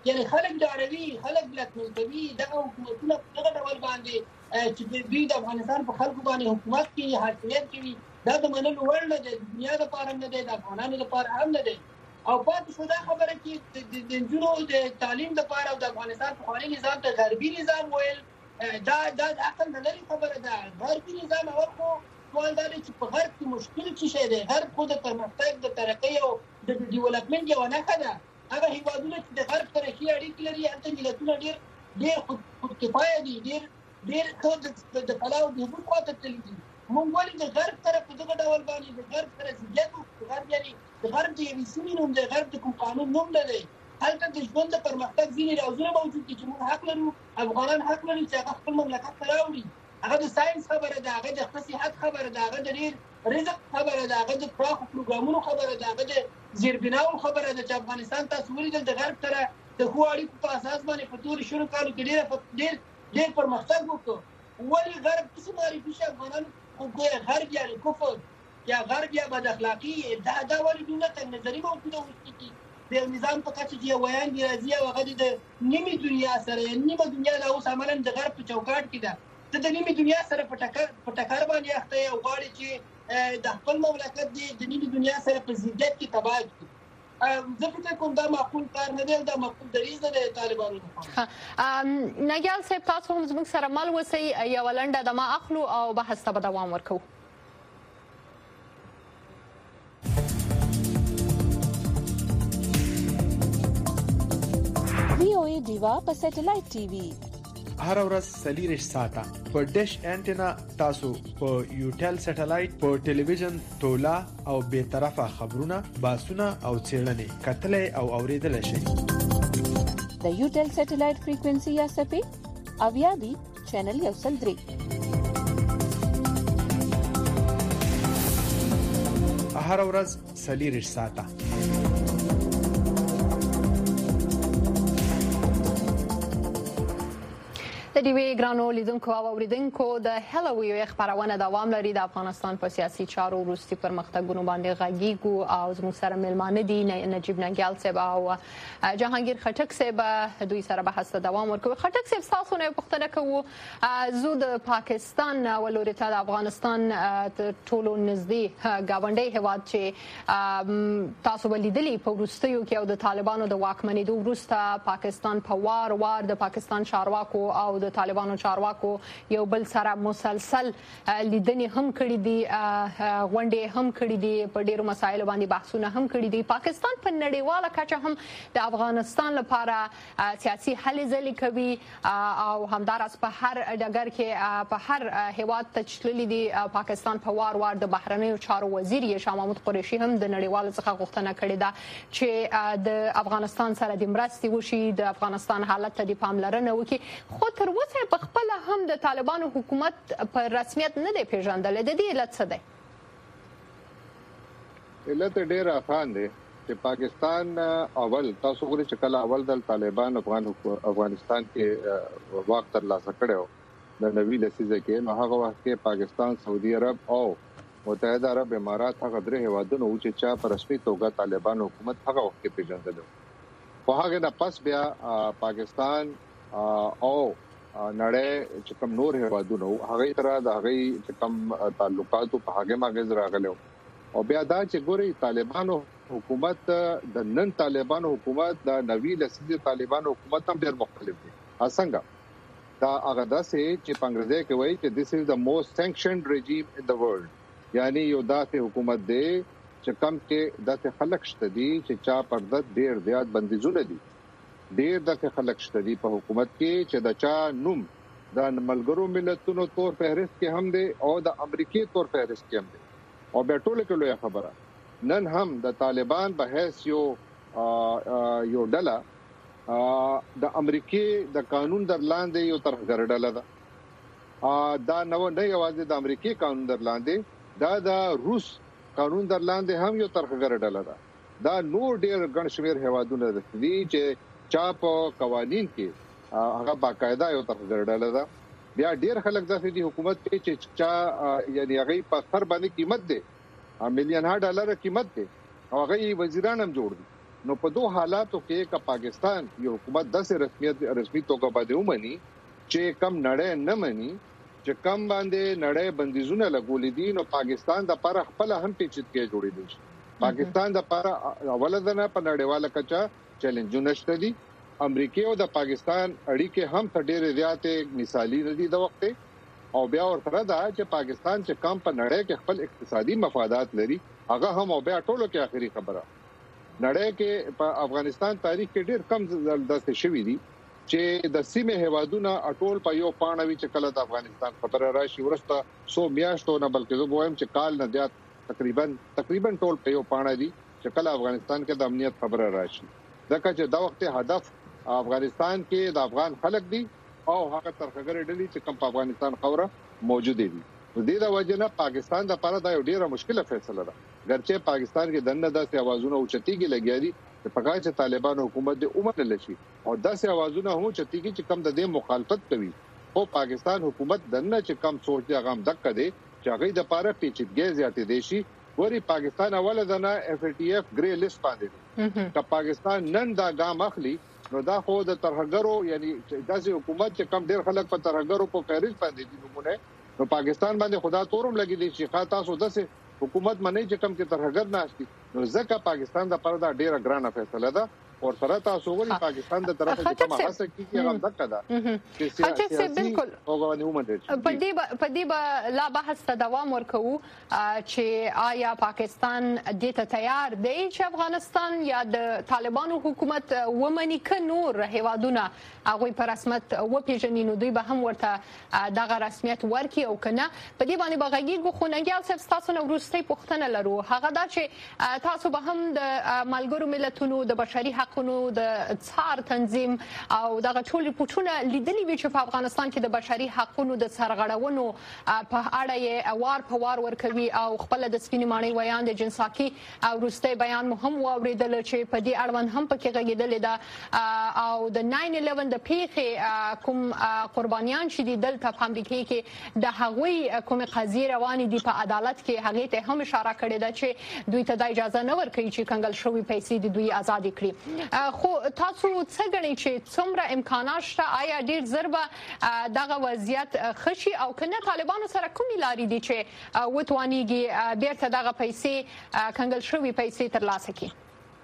یعنی خلک ډاروي خلک بلکمل کوي دغه حکومتونه دغه ډول باندې چې دوی د افغانستان په خلکو باندې حکومت کوي حاکمیت کوي دا د منلو وړ نه دی دنیا لپاره نه دی د افغانانو لپاره هم نه دی او پاتې شو دا خبره چې د نجونو د تعلیم لپاره او د افغانستان پخواني نظام ته غربي نظام ویل دا عقل نه لري خبره ده غربي نظام اول خو سوال دا دی چې په غرب کې مشکل څه شی دی غرب خو د پرمختګ د ترقۍ او د ډیولپمنټ یوه نښه ده هغه هیوادونه چې د غرب سره ښې اړیکې لري هلته ملتونه ډېر خودکفایه دي ډېر ښه د فلاح او بهبود خواته تللي دي موږ ولې د غرب سره په دغه ډول باندې د غرب سره ضدیت وکړو غرب یعنې د غرب د یوې سیمې نوم دی غرب د کوم قانون نوم نه دی هلته د ژوند د پرمختګ ځینې راوزونه موجود دي چې موږ حق لرو افغانان حق لري چې هغه خپل مملکت ته راوړي هغه د ساينس خبره ده هغه د صحت خبره ده هغه د ډېر رزق خبره ده هغه د پراخو پروګرامونو خبره ده هغه د زیربناو خبره ده چې افغانستان تاسو ولیدل د غرب سره د ښو اړیکو په اساس باندې په تېرو شلو کالو کې ډېر پرمختګ وکړو ولې غرب څه معرفي شي افغانانو غرب یعنې کفر یا غرب یا بد اخلاقي دا ولې دونه تنګ نظري موجوده اوس کې د یو نظام په کچه چې یو ویاندې راځي او هغه د نیمې دنیا سره نیمه دنیا دا اوس عملاً د غرب په چوکاټ کې ده ته د نیمې دنیا سره په ټکر باندې اخته یې او غواړي چې د خپل مملکت د نیمې دنیا سره په ضدیت کې تباه کړي زه فکر کوم دا معقول کار نه دی او دا معقول دریځ نه دی طالبانو لپاره نګیال صاحب تاسو هم زموږ سره مل اوسئ یوه لنډه دمه اخلو او بحث ته به دوام ورکوو VOA ډیوا په سټلایټ ټي وي هر ورځ 40 ساعته په ډیش انټینا تاسو په یوټل سټلایټ په ټلویزیون تولا او به طرفه خبرونه باسونه او چیرلنې کتلې او اوریدل شي د یوټل سټلایټ فریکوئنسي یا سپې اویا دی چینل یو سل 3 هر ورځ 40 ساعته د دې ګرانو لیدونکو او اوریدونکو د هلووی خبرونه دوام لري د افغانستان په سیاسي چارو وروستي پرمختګونو باندې غږیږو او زموږ سره ملمانه دي نجیب ننګیال صاحب او جهانگیر خټک صاحب دوی سره بحث ته دوام ورکوي خټک صاحب تاسو نه پوښتنه کوو زو د پاکستان ولوري ته د افغانستان ټولو نږدې گاونډي هواد چې تاسو ولیدلی په وروستیو کې او د طالبانو د واکمنېدو وروسته پاکستان په وار د پاکستان چارواکو او د طالبانو چارواکو یو بل سره مسلسل لیدنې هم کړې دي غونډې هم کړې دي په ډیرو مسایلو باندې بحثونه هم کړې دي پاکستان په نړیواله کچه هم د افغانستان لپاره سیاسي هلې ځلې کوي او همدارس په هر ډګر کې په هر هیواد ته چللې دي پاکستان په وار د بهرنیو چارو وزیر شاه محمود قریشي هم د نړیوالو څخه غوښتنه کړې ده چې د افغانستان سره د مرستې وشي د افغانستان حالت ته د پاملرنه وکړي خو تر اوسه په خپل هم د طالبانو حکومت په رسمیت نه دی پیژندل د دې علت څه دی علت ډیر آسان دی چې پاکستان اول تاسو غواړئ چې کله اول د طالبان افغانستان کې واک ترلاسه کړو د نوې لسیزه کې نو هغه وخت کې پاکستان سعودي عرب او متحده عرب امارات هغه درې هیوادونو چې چا په رسمي توګه طالبان حکومت هغه وخت کې پیژندل خو هغه نه پس بیا پاکستان او نړۍ چې کوم نور هیوادونو هغه تر د هغه چې کوم تعلقات په هغه ماګز راغلو او بیا دا چې ګوري طالبانو حکومت د نن طالبانو حکومت د نوې لسیزه طالبانو حکومت هم ډېر مختلف دي څنګه دا هغه داسې چې پنګرځي کې وایي چې this is the most sanctioned regime in the world یعنی یو داسې حکومت دی چې کم کې داسې خلک شته دي چې چا پردت ډېر زیات بندیزونه دي ډېر داسې خلک شته دي په حکومت کې چې د چا نوم د ملګرو ملتونو تور فهرست کې هم دي او د امریکای تور فهرست کې هم دي او بیا ټول کې لوی خبره نن هم د طالبان به هیڅ یو ډله د امریکای د قانون در لاندې یو طرفدار ډله ده دا نو نه یوازې د امریکای قانون در لاندې دا د روس قانون در لاندې هم یو طرفدار ډله ده دا نور ډېر ګڼ شمېر هیوادونه دي چې چا په قوانين کې هغه باقاعده یو طرفدار ډله ده بیا ډېر خلک داسې دي حکومت کې چې چا یعنی هغه په سر باندې قیمت دي $1 مليون قیمت دي او هغه وزیران هم جوړ دي نو په دوه حالاتو کې ک پاکستان یو حکومت داسې رسمي توګه باندې ومني چې کم نړۍ نه مني چې کم باندې نړۍ بندیزونه لګولې دي نو پاکستان د پر خپل هم پیچیدګي جوړې دي پاکستان د پر اولدنه په نړیواله کچا چیلنجونه شته دي امریکا او د پاکستان اړیکې هم ډېرې زیاتې مثالی ندي د وخت او بیا ورته دا چې پاکستان چې کم په نړۍ کې خپل اقتصادي مفادات لري هغه هم او بیا ټولو کې اخري خبره نړۍ کې په افغانستان تاریخ کې ډېر کم داسې شوي دي چې د سیمه هوادونه اټول په یو پاڼوي چې کله د افغانستان خبره راشي ورسته 100 میاشتو نه بلکې زه وایم چې کال نه زیات تقریبا ټول په یو پاڼه دي چې کله افغانستان کې د امنیت خبره راشي ځکه چې دا وخت هدف افغانستان کې د افغان خلک دي او هغه ترخګر ډلې چې کوم په افغانستان خوره موجود دي د دې د وجه نه پاکستان د لپاره دا یو ډیره مشکله فیصله ده ګرچې پاکستان کې دنه داسې اوازونه اوچتيږي لګیاري چې پکای چې طالبان حکومت د عمر لشي او داسې اوازونه هم چتيږي چې کم د دې مخالفت کوي او پاکستان حکومت دنه چې کم سوچ دی غام دک دی چې هغه د لپاره پیچیدګي زیاتې دي شي وری پاکستان اوله دنه FATF ګری لیست باندې ک پاکستان نن دا ګام اخلي نو دا خو د ترهګرو یعنی داسې حکومت چې کم ډیر خلک په ترهګرو په فهرست باندې دي نمونه نو پاکستان باندې خدا تورم لګی دي چې خاطا سو داسې حکومت منی چې کم کې ترهګر ناشتي نو ځکه پاکستان د پردا ډیره ګرانه فیصله ده او سره تاسو ولې پاکستان د طرفه چې کومه هڅه کیږي هغه دغه ده چې سیاسي بالکل هغه ومنل په دې لا بحث ته دوام ورکوو چې آیا پاکستان د ته تیار دی چې افغانستان یا د طالبانو حکومت ومني ک نور هوادونه هغه په رسمیت وپیژني نو دوی به هم ورته دغه رسمیت ورکي او کنه په دې باندې بغاګي خونګیال صاحب تاسو نو ورستي پوښتنه لرو هغه دا چې تاسو به هم د ملګرو ملتونو د بشري حقوقو د څار تنظیم او دغه ټول ریپورتونه لیدلي وی چې په افغانستان کې د بشري حقوقو د سرغړونو په اړه یې وار په وار ورکوي او خپل د سپینې ماڼۍ ویان د جنساکي او روستي بیان مهم واوریدل چې په دې اړوند هم پکې غږیدل دا او د 9/11 د پیښې کوم قربانیان چې دي دلته په امریکا کې د هغوی کوم قضیه روانې دي په عدالت کې هغه ته هم اشاره کړې ده چې دوی ته د اجازه نه ورکوي چې کنګل شوی پیسې د دوی آزاد کړي خو تاسو څه غنئ چې څومره امکانات شته آیا ډیر ضربه دغه وضعیت خشي او کنه طالبانو سره کومې لارې دي چې وتوانیږي بیرته دغه پیسې کنګل شوی پیسې ترلاسه کړي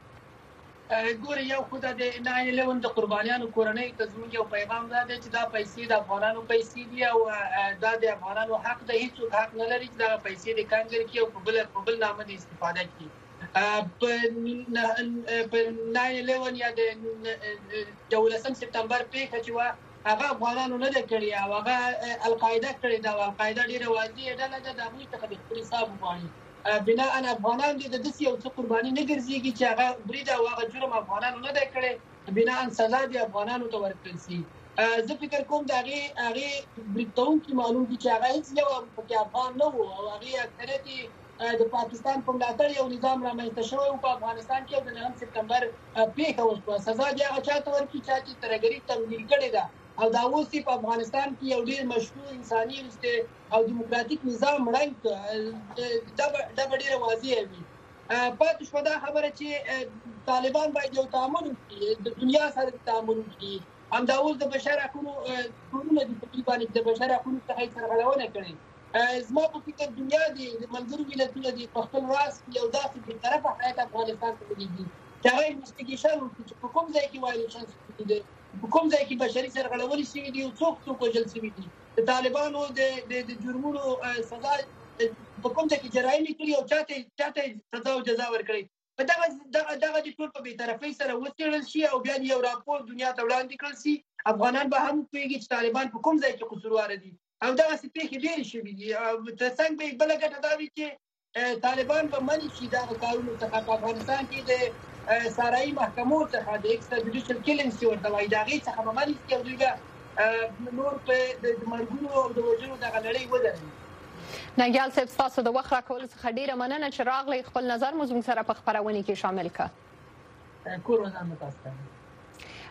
ګوره یو خدای د 9/11 د قربانیانو کورنۍ ته زموږ یو پیغام ده چې دا پیسې د افغانانو پیسې دي او دا د افغانانو حق د هیڅ حق نه لري چې دا پیسې د کانګر کې او په بل نامه د استفاده کوي په 9/11 یا د 11 سپتمبر پیښه چې وا هغه افغانانو نه د کړی او هغه القاعده کړی دا القاعده ډیره واضحه ډله ده د امریکا د خپل حساب باندې بنا ان افغانان د دې یو څه قرباني نه ګرځيږي چې هغه برید او هغه جرم افغانانو نه دی کړی بنا ان سزا دی افغانانو ته ورکړل شي زه فکر کوم دا هغه بریټون کې معلوم دي چې هغه هیڅ یو په افغان نه وو او هغه اکثریت د پاکستان په ملاتړ یو نظام رامنځته شوی او په افغانستان کې د 9 سپتمبر پیښه وشوه سزا دی هغه چاته ورکړي چې ترګری تمویل کړي دا او دا اوس په افغانستان کې یو ډیر مشروع انساني او دیموکراتیک نظام رنګ دا ډیره واضحه وي پاتې شو دا خبره چې طالبان باید یو تعامل وکړي د دنیا سره تعامل وکړي هم دا اوس د بشر حقوقو ټولنه د تقریبا د بشر حقوقو څخه سرغړونه کړي زما په فکر دنیا د منځرو ملتونو د خپل راس یو داسې په طرفه حیات افغانستان ته دي چې هغه انویسټیګیشن وکړي چې کوم ځای کې وایلیشن دي کوم ځای کې بشري سرغړونې شوي دي او څوک وژل شوي دي د طالبانو د جرمونو سزا په کوم ځای کې جرایم کړي او چاته سزا او جزا ورکړي په دغه د ټول په بی‌طرفۍ سره وڅېړل شي او بیا یو راپور دنیا ته وړاندې کړل شي افغانان به هم پوهیږي چې طالبان په کوم ځای کې قصوروار دي او دغه پیښې ډېرې شوي دي تر څنګ به بله ګټه دا وي چې طالبان به منع شي دغه کارونو څخه په افغانستان کې د سارایي محکمو څخه د ایکسترا جوډیشل کیلینګز چې ورته وایي د هغې څخه به منع شي او دوی به نور په د مرګونو او د وژنو دغه لړۍ ودروي ننګیال صاحب تاسو د وخت راکولو څخه ډیره مننه چې راغلی خپل نظر مو زموږ سره په خپرونې کې شامل کړه کور ودان تاسو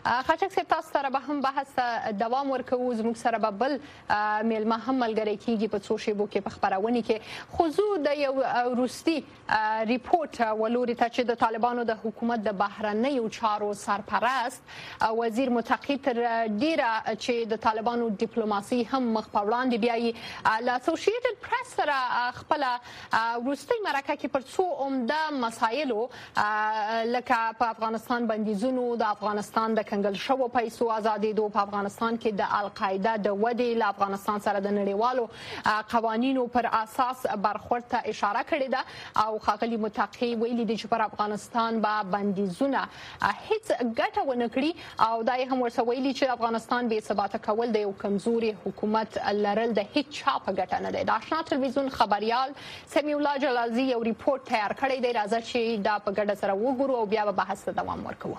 خاچک سپ تاسو سره به هم بحث دوام ورکوو زموږ سره به بل میلمه هم ملګری کیږي په څو شیبو کې په خبرونه کې خو د یو روسي ریپورت ولوري ته چې د طالبانو د حکومت د بهرنیو چارو سرپرست وزیر متقی تر ډیره چې د طالبانو ډیپلوماسي هم مخ په وړاندې بیاي لا اسوسییټډ پریس سره خپل روسي مرکه کې پر څو عمده مسایلو لکه په افغانستان بندیزونو د افغانستان د کنګل شوو پیسو ازادېدو په افغانستان کې د القاعده د ودې له افغانستان سره د نړیوالو قوانینو پر اساس برخورد ته اشاره کړې ده او ښاغلي متقی ویلي دي چې پر افغانستان به بندیزونه هیڅ ګټه ونه کړي او دا هم ورته ویلي چې افغانستان بې ثباته کول د یو کمزوري حکومت لرل د هیڅ چا په ګټه نه دی. د آشنا تلویزیون خبريال سمیع الله جلالزی یو ریپورت تیار کړی دی، راځه چې دا په ګډه سره وګورو او بیا به بحث ته دوام ورکوو.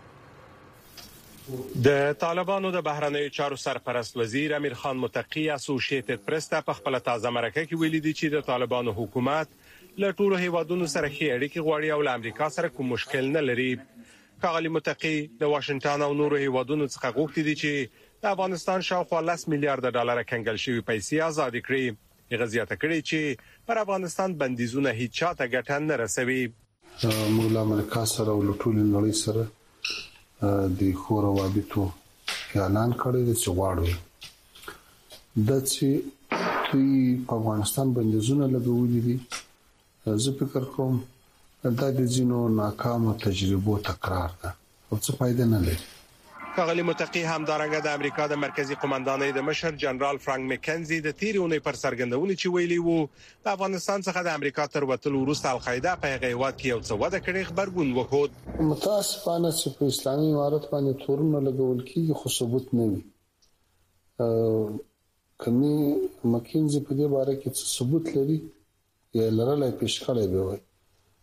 د طالبانو د بهرنیو چارو سرپرست وزیر امیر خان متقی اسوسییټډ پریس ته په خپل تازه مرکه کې ویلي دي چې د طالبانو حکومت له ټولو هیوادونو سره ښې اړیکې غواړي او له امریکا سره کوم مشکل نه لري. ښاغلي متقی د واشنگټن او نورو هیوادونو څخه غوښتي دي چې د افغانستان شاوخوا 10 میلیارډ ډالر کنګل شوی پیسې آزاد کړي. غزياته کړي چې پر افغانستان بندیزونه هیڅ چاته ګټه نه رسوي. مولا امریکا سره او ټول نړۍ سره د خور وابطو اعلان کړی دی چې غواړي د چې په افغانستان بندیزونه لګولې دي. زه فکر کوم دا د جنو ناکامه تجربو تکرار ده او څه فائدہ نه لري. ښاغلي متقی همدارنګه د امریکا د مرکزی قومندانۍ د مشر جنرال فرانک مکنزي د تیرونې پر سرګندونې چې ویلي وو د افغانستان څخه د امریکا تر وتلو وروسته القاعده په هیواد کې یو څه وده کړې خبرګون وکړ. متاسفانه چې په اسلامي امارت باندې تورونه لګول کیږي خو ثبوت نه وي. کمی مکنزي په دې باره کې څه ثبوت لري یا لرلای پیشکړی به وي.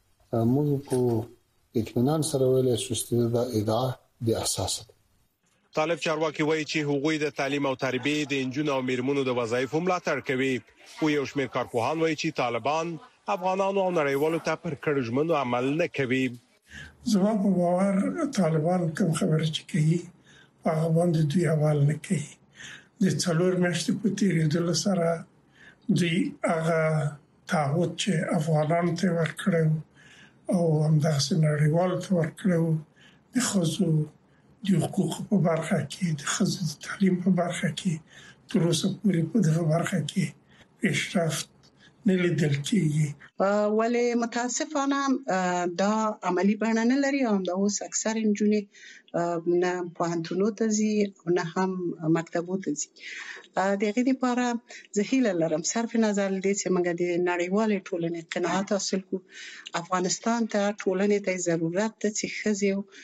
موږ په اطمینان سره ویلای شو چې دا ادعا د اساس ده. طالب چارواکي وایي چې حقوقي د تعلیم او تربیه د انجونو او میرمنو د وظایفو ملاتړ کوي. خو یو شمېر کارپوهان وایي چې طالبان افغانانو او نړیوالو ته پر کړو ژمنو عمل نه کوي. زما په باور طالبان کوم خبره چې کوي هغه باندې دوی عمل نه کوي. د څلور میاشتې په تیریدلو سره دوی هغه تعهد چې افغانانو ته ورکړو او همداسې نړیوالو ته ورکړو د خصوصو د حقوق په برخه کې د خصوصي تعلیم په برخه کې تر اوسه پورې په دغه برخه کې پیشرفت نه لیدل کېږي. ولی متاسفانه دا عملی بڼه نه لري او دا اوس اکثر انجونې نه پوهنتونو ته ځي او نه هم مکتبو ته ځي. دغه لپاره زه هیله لرم صرف نظر دې چې موږ د نړیوالې ټولنې قناعت حاصل کړو. افغانستان ته ټولنې ته ضرورت ده چې ښځې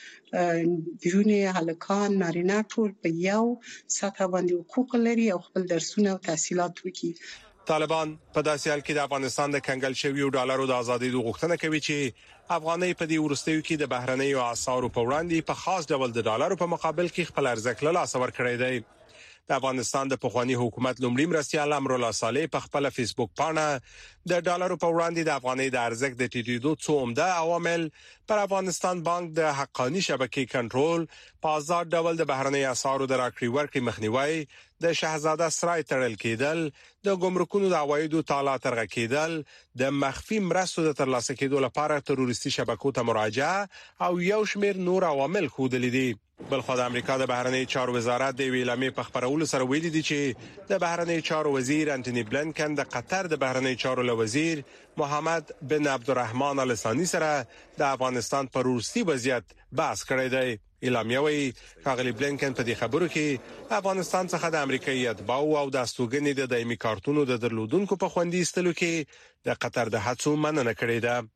جونې هلکان نارینه ټول په یو سطح باندې حقوق لري او خپل درسونه او تحصیلات وکړي. طالبان په داسې حال کې د افغانستان د کنګل شویو ډالرو د ازادۍ غوښتنه کوي چې افغانۍ په دې ورستیو کې د بهرنیو اسعارو په وړاندې په خاص ډول د ډالرو په مقابل کې خپل ارزښت له لاسه ورکړی دی. د افغانستان د پخوانی حکومت لومړی مرستیال امرالله صالح په خپل فیسبوک باندې د ډالرو په وړاندې د افغانۍ د ارزښت د ټیټېدو څو عمده عوامل پر افغانستان بانک د حقاني شبکې کنټرول، په آزاد ډول د بهرنۍ اسعارو د راکړې ورکړې مخنیوي، د شاهزاده سرای تړل کېدل، د ګمرکونو د عوایدو تالا ترغه کېدل، د مخفي مرستو د ترلاسه کېدو لپاره تروریستي شبکو ته مراجعه او یو شمېر نور عوامل ښودل دي. بلخو د امریکا د بهرنی چارو وزارت د ویلامې په خبرولو سره ویلي دي چې د بهرنی چارو وزیر انټونی بلنکن د قطر د بهرنی چارو وزیر محمد بن عبدالرحمن ال ثانی سره د افغانستان پر روسي وضعیت بحث کړی دی. اعلامیه وایي ښاغلي بلنکن په دې خبرو کې افغانستان څخه د امریکایي اتباعو او د استوګنې د دایمي کارتونو د درلودونکو په خوندي استلو کې د قطر د هڅو مننه کړې ده.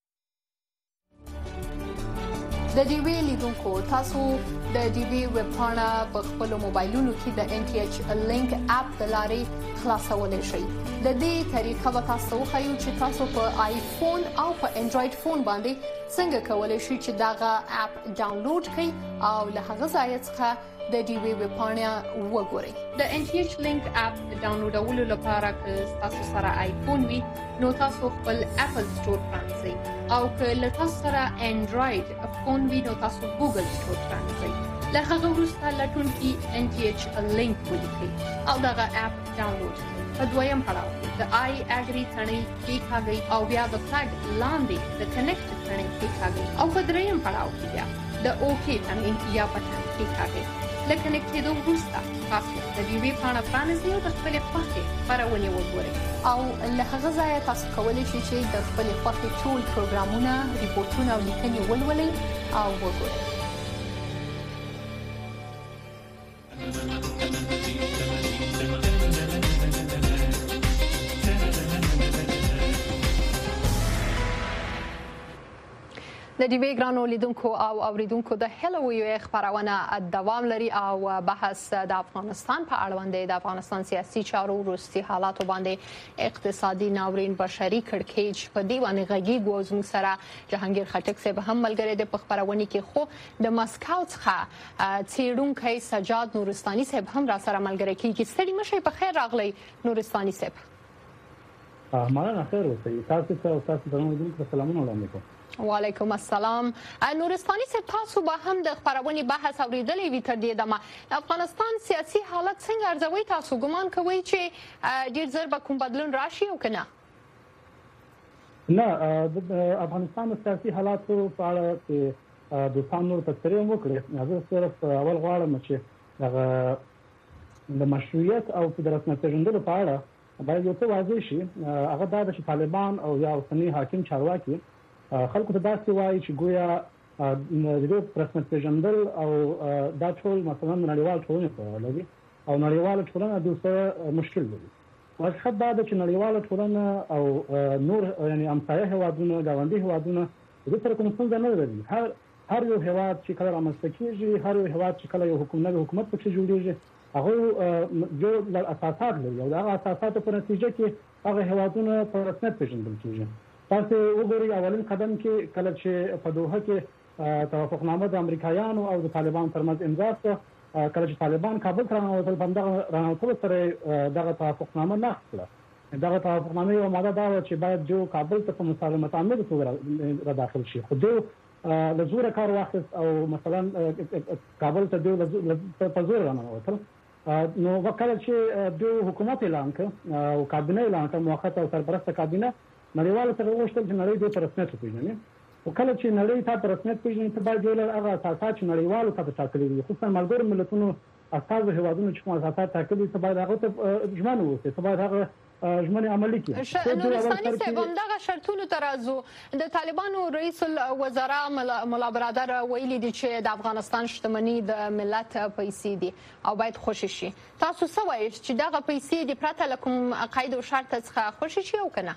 د ډي وی لیدونکو تاسو د ډي وی ویب پاڼه په خپل موبایلونو کې د ان ټي ایچ لینک اپ د لارې خلاصولای شئ. د دې طریقه به تاسو خو چې تاسو په آیفون او په انډراید فون باندې څنګه کولای شئ چې داغه اپ ډاونلوډ کړئ او له هغه ځای څخه د دې ویبپاڼه وګورئ. د NTH لینک اپ ډاونلوډولو لپاره که تاسو سره آیفون وي نو تاسو خپل اپل سٹور پرانځئ او که له تاسو سره انډراید فون وي نو تاسو ګوګل سٹور پرانځئ. له هغه وروسته لټونکي NTH لینک ولیکئ او دغه اپ ډاونلوډ کړئ. په دویم پړاو د آی اګری ثنې کلیکاږئ او بیا د فلګ لاندې د کنیکټ ثنې کلیکاږئ او په دریم پړاو کې بیا د اوکی ثنې یا بټن کلیکاږئ. له کنیکټ کېدو وروسته تاسو د ویبي پاڼه پرانیزئ او د خپلې خوښې خپرونې وګورئ او له هغه ځایه تاسو کولی شئ چې د خپلې خوښې ټول پروګرامونه، ریپورتونه او لیکنې ولولئ او وګورئ. د دې ویګرانو لیدونکو او اوریدونکو د هلو ویو خبرونه دوام لري او بحث د افغانستان په اړوند د افغانستان سیاسي چارو وروستي حالاتو باندې اقتصادي ناورین بشري کړکېچ په دی باندې غږی ګوزم سره جهانگیر خټک صاحب هم ملګری د خبرونه کې خو د مسکو څخه چیرونکو سجاد نورستاني صاحب هم را سره ملګری کیږي. ستړي مشه په خیر راغلی نورستاني صاحب. مننه خیر اوسئ. تاسو ته او تاسو ته سلامونه وړاندې کوم. وعلیکم السلام. نورستاني صاحب تاسو به هم د خبرونې بحث اوریدلې وي تر دې دمه. افغانستان سیاسي حالت څنګه ارزوي؟ تاسو ګمان کوئ چې ډیر زر به کوم بدلون راشي او کنه؟ نه، د افغانستان سیاسي حالاتو په اړه چې دوستان نور تفسیر وکړي، زه صرف اول غواړم چې د مشروعیت او د رسمیت پیژندلو په اړه باید یو څه واضح شي. هغه دا چې طالبان او یا اوسنی حاکم چارواکي خلکو ته داسې وایي چې گویا د دې رسمیت پیژندل او دا ټول مثلا نړیوال ټولنه کوي او نړیوال ټولنه د څه مشکل لري. واقعیت دا چې نړیوال ټولنه او نور یعنی همسایه هوادونه، گاونډي هوادونه د سره کوم څه نه لري. هر یو هواد چې کله رامنځته کیږي، هر یو هواد چې کله یو حکومت پکې جوړیږي، هغه یو اساسات لري او دا اساسات په نتیجه کې هغه هوادونه په رسمیت پیژندل کیږي. تاسو وګورئ اولین قدم کې کله چې په دوحه کې توافقنامه د امریکایانو او د طالبان ترمنځ امضا شوه، کله چې طالبان کابل ته راغلل په دغه رانوتلو سره دغه توافقنامه لغوه کړه. دغه توافقنامه یو ماده دا و چې باید جو کابل ته په مسالمت عامه توګه را داخل شي، خو دوی له زوره کار واخیست او مثلا کابل ته دوی په زور رانوتل. نو وکړه چې دوی حکومت اعلان کړ او کابینه اعلان کړ، موقته او سرپرسته کابینه نړیوال سره وشتل چې نړۍ د رسمیت پیژني. او کله چې نړۍ ته رسمیت پیژني ته باید ډول هغه اساسات چې نړیوالو ته ټاکلي دي، خصوصا ملګرو ملتونو اساس هوادونو چې کوم اساسات ټاکلي ته باید هغه ته ژمنه وکړي، ته باید هغه ژمنه عملي کړي. نورستاني صاحب هم دغه شرطونو ترازو د طالبانو رئیس الوزراء مولا برادر ویلي دي چې د افغانستان شتمنۍ د ملت پیسې دي او باید خوشی شي. تاسو څه وایئ چې دغه پیسې د پرته لکم قید او شرط څخه خوشی شي او کنه؟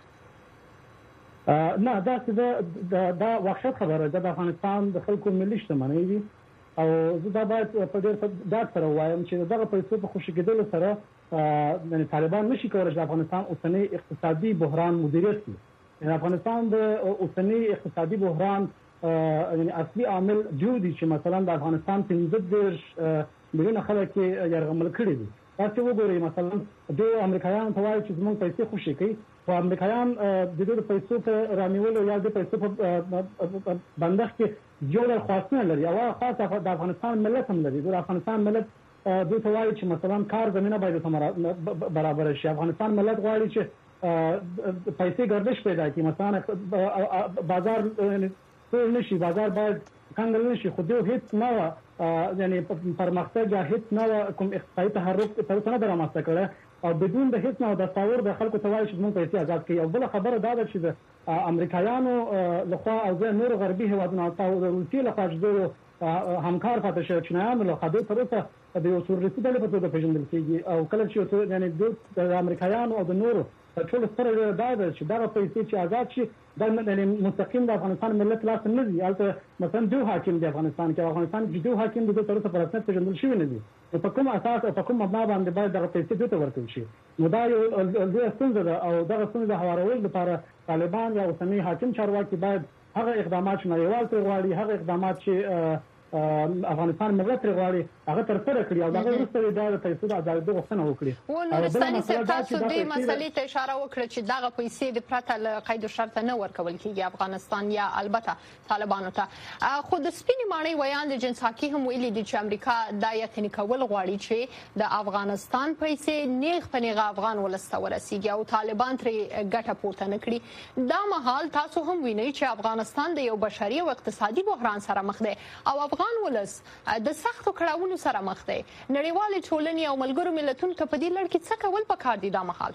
نه، دا واقعیت خبره ده. د افغانستان د خلکو ملي شتمنۍ دي او زه دا باید په ډېر ډاډ سره وایم چې دغه پیسو په خوشي کېدلو سره یعنی طالبان نشي کولای چې افغانستان اوسنی اقتصادي بحران مدیریت کړي. یعنی افغانستان د اوسنی اقتصادي بحران یعنی اصلي عامل جو دي چې مثلا د افغانستان 15 میلیونه خلک یرغمل کړي دي. تاسو وګورئ مثلا د امریکایانو ته وایي چې زموږ پیسې خوشي کوي، خو امریکایان د دې پیسو په رانیولو یا د پیسو په بندښت کې یو ډول خاصونه لري او خاصه د افغانستان ملت هم لري. د افغانستان ملت دوی ته وایي چې مثلا کار زمينه باید برابر شي. افغانستان ملت غواړي چې پیسې گردش پیدا کړي، مثلا بازار ټول نشي، بازار باید څنګه نشي، خو دوی هیڅ نه یعنی پرمختګ یا هیڅ نه کوم اقتصادي تحرک تر اوسه نه رامنځته کړی او بدون د هیڅ نه د تصور د خلکو ته وایي چې موږ پیسې آزاد کړي. او بل خبره دا ده چې د امریکایانو لخوا او د نور غربي هیوادونو او د روسیې لخوا چې همکار پاتې شوی چینایانو لخوا دوی تر اوسه د یو سورلیستي ډلې په توګه پیژندل کېږي. او کله چې یعنی د امریکایانو او د نورو ټول ستره دا ده چې دغه پیسې چې آزاد شي دا مستقیم د افغانستان ملت لاس نه دي. البته مثلا دوه حاکم د افغانستان کې چې دوه حاکم د تر اوسه په رسمیت پیژندل شوی نه دي، په کوم اساس او په کوم مبنا باندې باید دغه پیسې دوی ته ورکړل شي؟ نو دا یو لویه ستونزه ده او دغه ستونزه هوارولو لپاره طالبان یا اوسنی حاکم چارواکي باید هغه اقدامات چې نړیوال ترې غواړي، هغه اقدامات چې افغانستان ملت غواړي هغه تر سره کړی او هغه وروسته د پیسو د آزادۍ غوښتنه وکړي. او نورستاني صاحب تاسو د مسلې ته اشاره وکړه چې دغه پیسې د پرته له قید او شرط نه ورکول کیږي افغانستان یا البته طالبانو ته. خو د سپینې ماڼۍ ویان د جنس حقي هم ویلي دي چې امریکا دا یقیني کول غواړي چې د افغانستان پیسې نیغ په نیغه افغان ولسته ورسیږي او طالبان ترې ګټه پورته نه کړي. دا مهال تاسو هم وینئ چې افغانستان د یو بشري او اقتصادي بحران سره مخ دی او افغان ولس د سختو کړاوونو سره مخ دی. نړیوال ټولنې او ملګرو ملتونو ته په دې لړ کې څه کول پکار دي دا مهال؟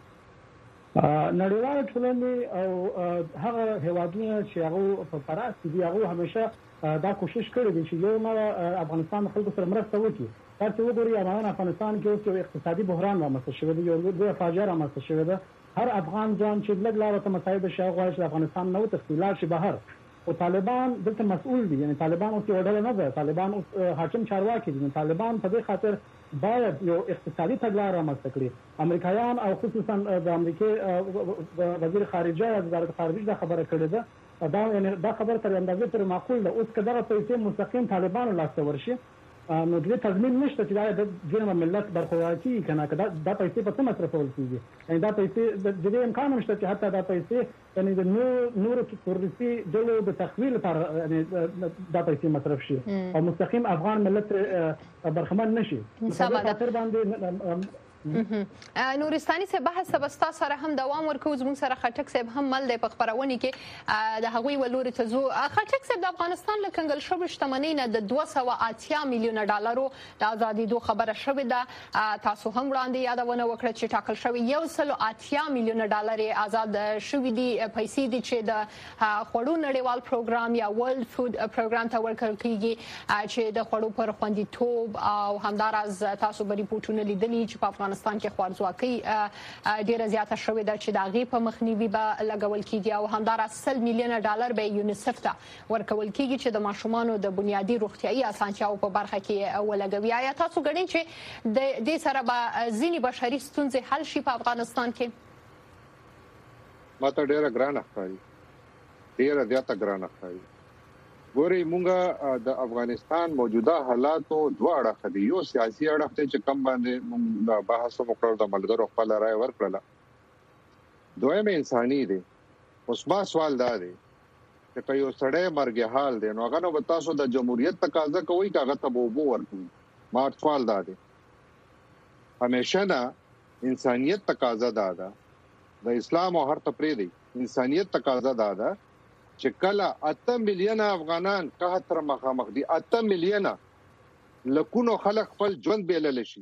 نړیوال ټولنې او هغه هیوادونه چې هغه په پراس دي هغه همیشه دا کوشش کړی دی چې یو نه افغانستان خلکو سره مرسته وکړي. تاسو وګورئ افغانستان کې یو اقتصادي بحران رامنځته شوی دی، یو لوی فاجعه رامنځته شوې ده. هر افغان ځوان چې لږ لا ورته مصايب شي غواړي چې افغانستان نه وتښتي شي بهر. او طالبان دلته مسؤل دي، یعنی طالبان اوس یو ډله نه ده، طالبان اوس حاکم چارواکي دي. طالبان په دې خاطر باید یو اقتصادي تګلاره رامنځته کړي. امریکایان او خصوصا د امریکای وزیر خارجه وزارت خارجه دا خبره کړې ده. دا خبره تر اندازې تر معقول ده. اوس کله پیسې مستقیم طالبانو لاسته ورشي نو د تضمین نشته چې دا د جنوب ملت برخوردار کی کنه که دا پیسې په څه مصرفول کیږي. یعنی دا پیسې د دې امکان نشته چې حتی دا پیسې یعنی د نور تورسي ډلو د تخویل لپاره یعنی دا پیسې مصرف شي او مستقیم افغان ملت برخمن نشي. په خاطر باندې نورستاني صاحب بحث سبستا سره هم دوام ورکوي. زموږ سره خټک صاحب هم مل دی په خبرونه کې د هغوی ولوري ته زو. خټک صاحب د افغانستان له کنګل شوی شتمنۍ نه د 280 میلیون ډالرو د ازادي دوه خبره شوې ده. تاسو هم وړاندې یادونه وکړه چې ټاکل شوی 180 میلیون ډالر آزاد شوی دي. پیسې دي چې د خوړو نړیوال پروګرام یا ورلد فود پروګرام ته ورکړل کیږي چې د خوړو پر خوندیتوب او همدارز تاسو به ریپورتونه لیدلي چې په افغانستان کې خوارځواکي ډیره زیاته شوې ده چې د هغې په مخنیوي به لګول کیږي او همدارس 100 میلیون ډالر به یونیسف ته ورکول کیږي چې د ماشومانو د بنیادي روغتيایي اسانتیاو په برخه کې ولګوي. آیا تاسو ګڼئ چې د دې سره به ځینې بشري ستونزې حل شي په افغانستان کې؟ ماته ډیره ګرانه ښکاري، ډیره زیاته ګرانه ښکاري. ګوري مونږه د افغانستان موجوده حالاتو دوه اړخ دي. یو سیاسي اړخ ته چې کم باندې مونږ بحث وکړو د ملګرو خپل رائے ورکړه. دویم انساني دي. اوس ما سوال دا دی چې په یو سړی مرګ حال دی نو هغه نو تاسو د جمهوریت تقاضا کوي کاغه ته بو ورکوي. ما سوال دا دی همیشه نه انسانيت تقاضا ده د اسلام او هر تپری دی. انسانيت تقاضا ده چې کله 8 میلیون افغانان قحط مخامخ دي. 8 میلیون لکونو خلک خپل ژوند بیلل شي.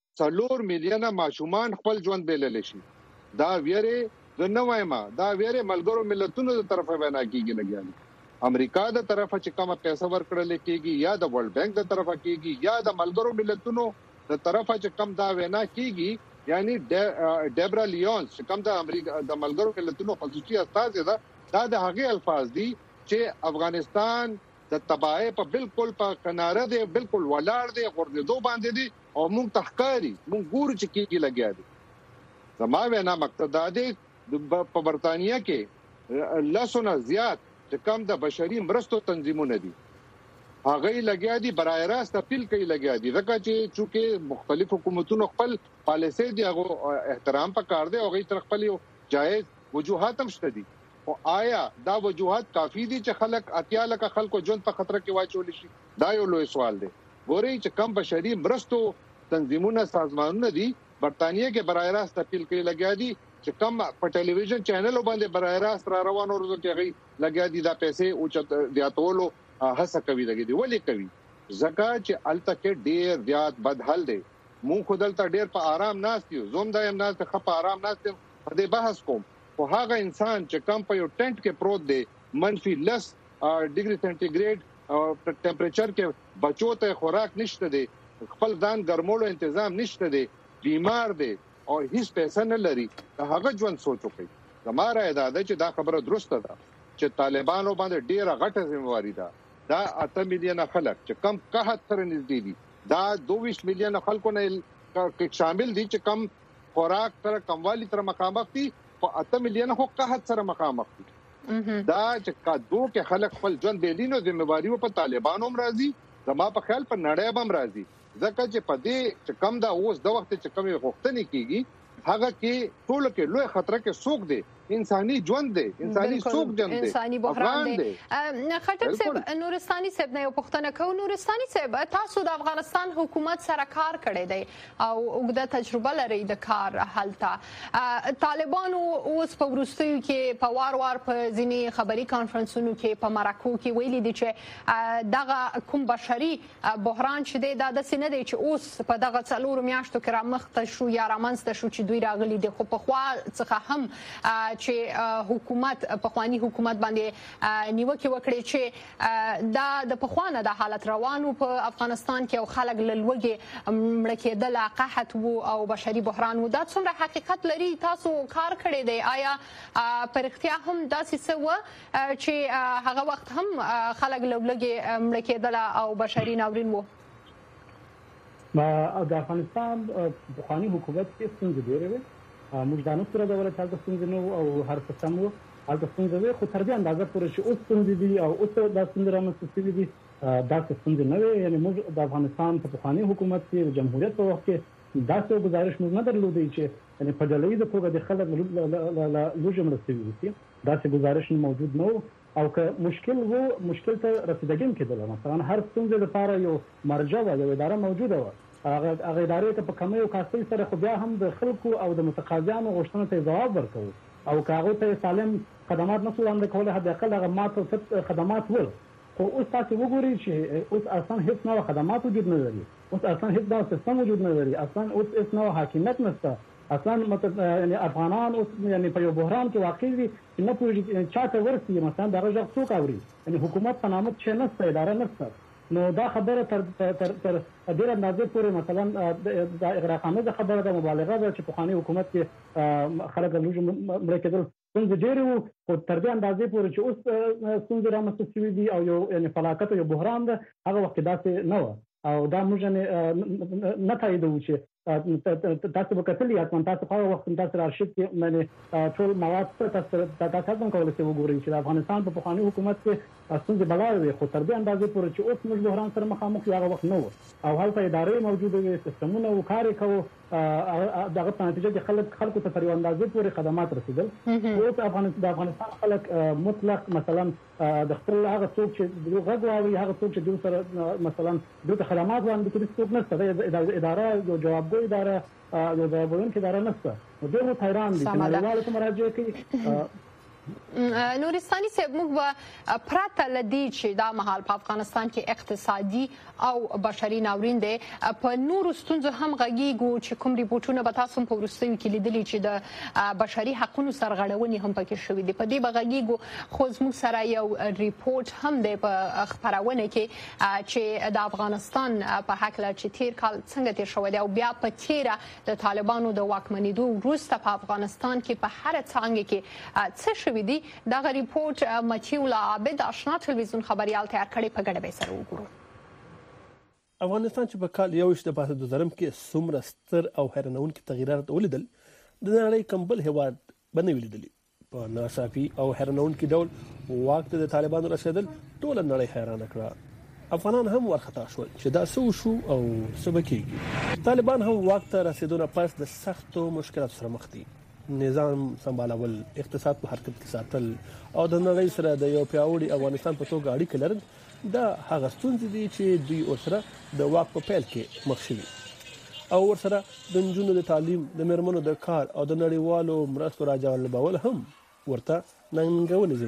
4 میلیون ماشومان خپل ژوند بیلل شي. دا ویره د نوایما دا ویره ملګرو ملتونو د طرفه وینا کیږي لګیالي. امریکا د طرفه چې کومه پیسې ورکړل کیږي یا د ورلد بانک د طرفه کیږي یا د ملګرو ملتونو د طرفه چې کم دا وینا کیږي. یعنی ډیبرا لیونز چې کم د امریکا د ملګرو ملتونو خصوصي استاد ده دا د هغه الفاظ دي چې افغانستان د تباہی په بالکل په کناره دی، بالکل ولاړ دی، غردو باندې دی او موږ تحقاری موږ ګور چې کیږي لګیا دي. زما وینا مقصد دا دی په برتانیې کې لاسونه زیات چې کم د بشري مرستو تنظیمونه دي هغه لګیا دي برای راست اپیل کوي لګیا دي ځکه چې چونکه مختلف حکومتونو خپل پالیسي دی هغه احترام پکار دی او هغه تر خپل جایز وجوهات هم شته دي. او آیا دا وجوهات کافی دي چې خلک اتیا لکه خلکو ژوند په خطر کې واچول شي؟ دا یو لوی سوال دی. ګوري چې کم بشري مرستو تنظیمونه سازمانونه دي برتانیې کې برای راست اپیل کوي لګیا دي چې کم په ټلویزیون چینل باندې برای راست را روانو ورځو کې غي لګیا دي دا پیسې او چې دیاتولو هڅه کوي لګي دي. ولې کوي؟ ځکه چې الته کې ډیر زیات بدحل دي. مون خودلته ډیر په آرام ناستیو زوم دایم ناست خپ آرام ناستم په دې بحث کوم. خو هغه انسان چې کم په یو ټنټ کې پروت دی -10 ډیګري سنټیګریډ ټمپریچر کې بچو ته خوراک نشته دی، خپل ځان ګرمولو تنظیم نشته دی، بیمار دی او هیڅ پیسې نه لري. هغه ژوند سوچ وکړي. زماره اراده چې دا خبره درسته ده چې طالبانو باندې ډیره غټه ذمہواری ده. دا 8 میلیون خلک چې کم قحط سره نږدې دي، دا 22 میلیون خلکو نه شامل دي چې کم خوراک سره کموالی تر مخامخ دي. په 8 میلیون خو قحط سره مخامخ دي. دا چې کادو کې خلک خپل ژوند بیلینو ذمہواری په طالبانو هم راځي زما په خیال په نړۍ بم راځي ځکه چې په دې کم دا اوس د وخت چې کمی غوښتنې کیږي هغه کې ټول کې لوی خطر کې څوک دی انساني ژوند دی انساني څوک جن دی انساني بحران دی خټک صاحب نورستاني صاحب نه یو پوښتنه کوم نورستاني صاحب تاسو د افغانستان حکومت سره کار کړی دی او وګړه تجربه لري د کار حالته طالبانو اوس په ورستیو کې په وار په ځینی خبري کانفرنسونو کې په مراکو کې ویلي دي چې دغه کوم بشري بحران چې دی دا د سینې دی چې اوس په دغه څلور میاشتو کې رامخته شو یا رامنځته شو چې دوی راغلي دي خو په خوا څخه هم چې حکومت په خواني حکومت باندې نیوکه وکړي چې دا د پخوانه د حالت روانو په افغانستان کې او خلک لوګي مړ کېدل قحط او بشري بحران و دا څومره حقیقت لري تاسو کار کړی دی آیا پر اختیار هم داسې څه و چې هغه وخت هم خلک لوګي مړ کېدل او بشري ناورین وو د افغانستان پخواني حکومت کې څنګه دی موږ دا نو سره د ولایت د څنګه او هر څه سمو د څنګه خو تر دې اندازه پورې چې اوس څنګه دي او اوس د څنګه رامنځته دي دا څنګه نه وي یعنی موږ د افغانستان په پخواني حکومت کې د جمهوریت په وخت کې دا څه گزارش موږ نه درلودي چې یعنی په ډلې د توګه د خلک لوجم رسېږي دا څه گزارش موجود نه او که مشکل ته رسیدګیم کېدل مثلا هر څنګه لپاره یو مرجع او اداره موجوده و هغه ادارې ته په کمی او کاستۍ سره خو بیا هم د خلکو او د متقاضیانو غوښتنو ته ځواب ورکوي او کاغه ته سالم خدمات نه وړاندې کول حد اقل هغه ماته خدمات ول خو اوس تاسو وګورئ چې اوس اصلا هیڅ نوع خدمات وجود نه لري اوس اصلا هیڅ نوع سیستم وجود نه لري اصلا اوس هیڅ نوع حاکمیت نشته اصلا یعنی افغانان اوس یعنی په یو بحران کې واقع دي چې نه پوهیږي چاته ورسي مثلا دغه ځای څوک اوري یعنی حکومت په نامه چې نشته اداره نشته نو دا خبره تر ډیره اندازې پورې مثلا د اغراقامه خبره د مبالغه ده چې په خاني حکومت کې خلک لوجو مړ کېدل څنګه ډیره وو خو تر دې اندازې پورې چې اوس څنګه رامنځته شوي دي او یو یعنی فلاکت یو بحران ده هغه وخت داسې نه و او دا موږ نه تاییدو چې تاسو به کتلی یا تاسو په وخت تاسو راشد کې معنی ټول مواد تاسو هم کولای شئ وګورئ چې افغانستان په پخواني حکومت کې څنګه بلای خو تر دې اندازې پورې چې اوس موږ بحران سره مخامخ یو وخت نه و او هلته ادارې موجوده وي سیستمونه او کار کوي دغه په نتیجه کې خلکو ته تر یو اندازې پورې خدمات رسیدل اوس افغانستان خلک مطلق مثلا د خپل هغه څوک چې یو غږ واوري هغه څوک چې دوی سره مثلا دوی خدمات وړاندې کوي څوک نشته اداره یو جوابګوی اداره یو ځوابونکې اداره نشته دوی حیران دي چې نړیوالو ته مراجعه کوي نورستاني صاحب موږ پراته لدی چې دا مهال په افغانستان کې اقتصادي او بشري ناورین دی په نورو ستونزو هم غږیږو چې کوم ریپورتونه به تاسو په ورستیو کې لیدلي چې د بشري حقوقو سرغړونې هم پکې شوې دي په دې به غږیږو خو زموږ سره یو ریپورت هم دی په خبرونه کې چې د افغانستان په حق لا چې تیر کال څنګه تیر شوی دی او بیا په تیر د طالبانو د واکمنېدو وروسته په افغانستان کې په هر څنګه کې څه شوی دی دا ریپورت متیولا عابد آشنا تلویزیون خبريال تیار کړي په ګډه به سره وګورو افغانستان چې په کال 2020 کې څومره ستر او حیرانونکي تغیرات ولیدل د نړۍ کمبل هیواد باندې ولیدل په ناڅاپي او حیرانونکي ډول وخت د طالبانو رسیدل ټول نړۍ حیران کړه افغانان هم ورخطا شول چې دا څه شو او څه بکیږي طالبان هم وخت رسیدونه پس د سختو مشکلاتو سره مخ دي نظام سمبالول اقتصاد په حرکت کې ساتل او د نړۍ سره د یو پیاوړي افغانستان په توګه اړیکې لرل دا هغه ستونزې دي چې دوی ورسره د واک په پیل کې مخ شوي او ورسره د نجونو د تعلیم د میرمنو د کار او د نړیوالو مرستو راجلبول هم ورته ننګونې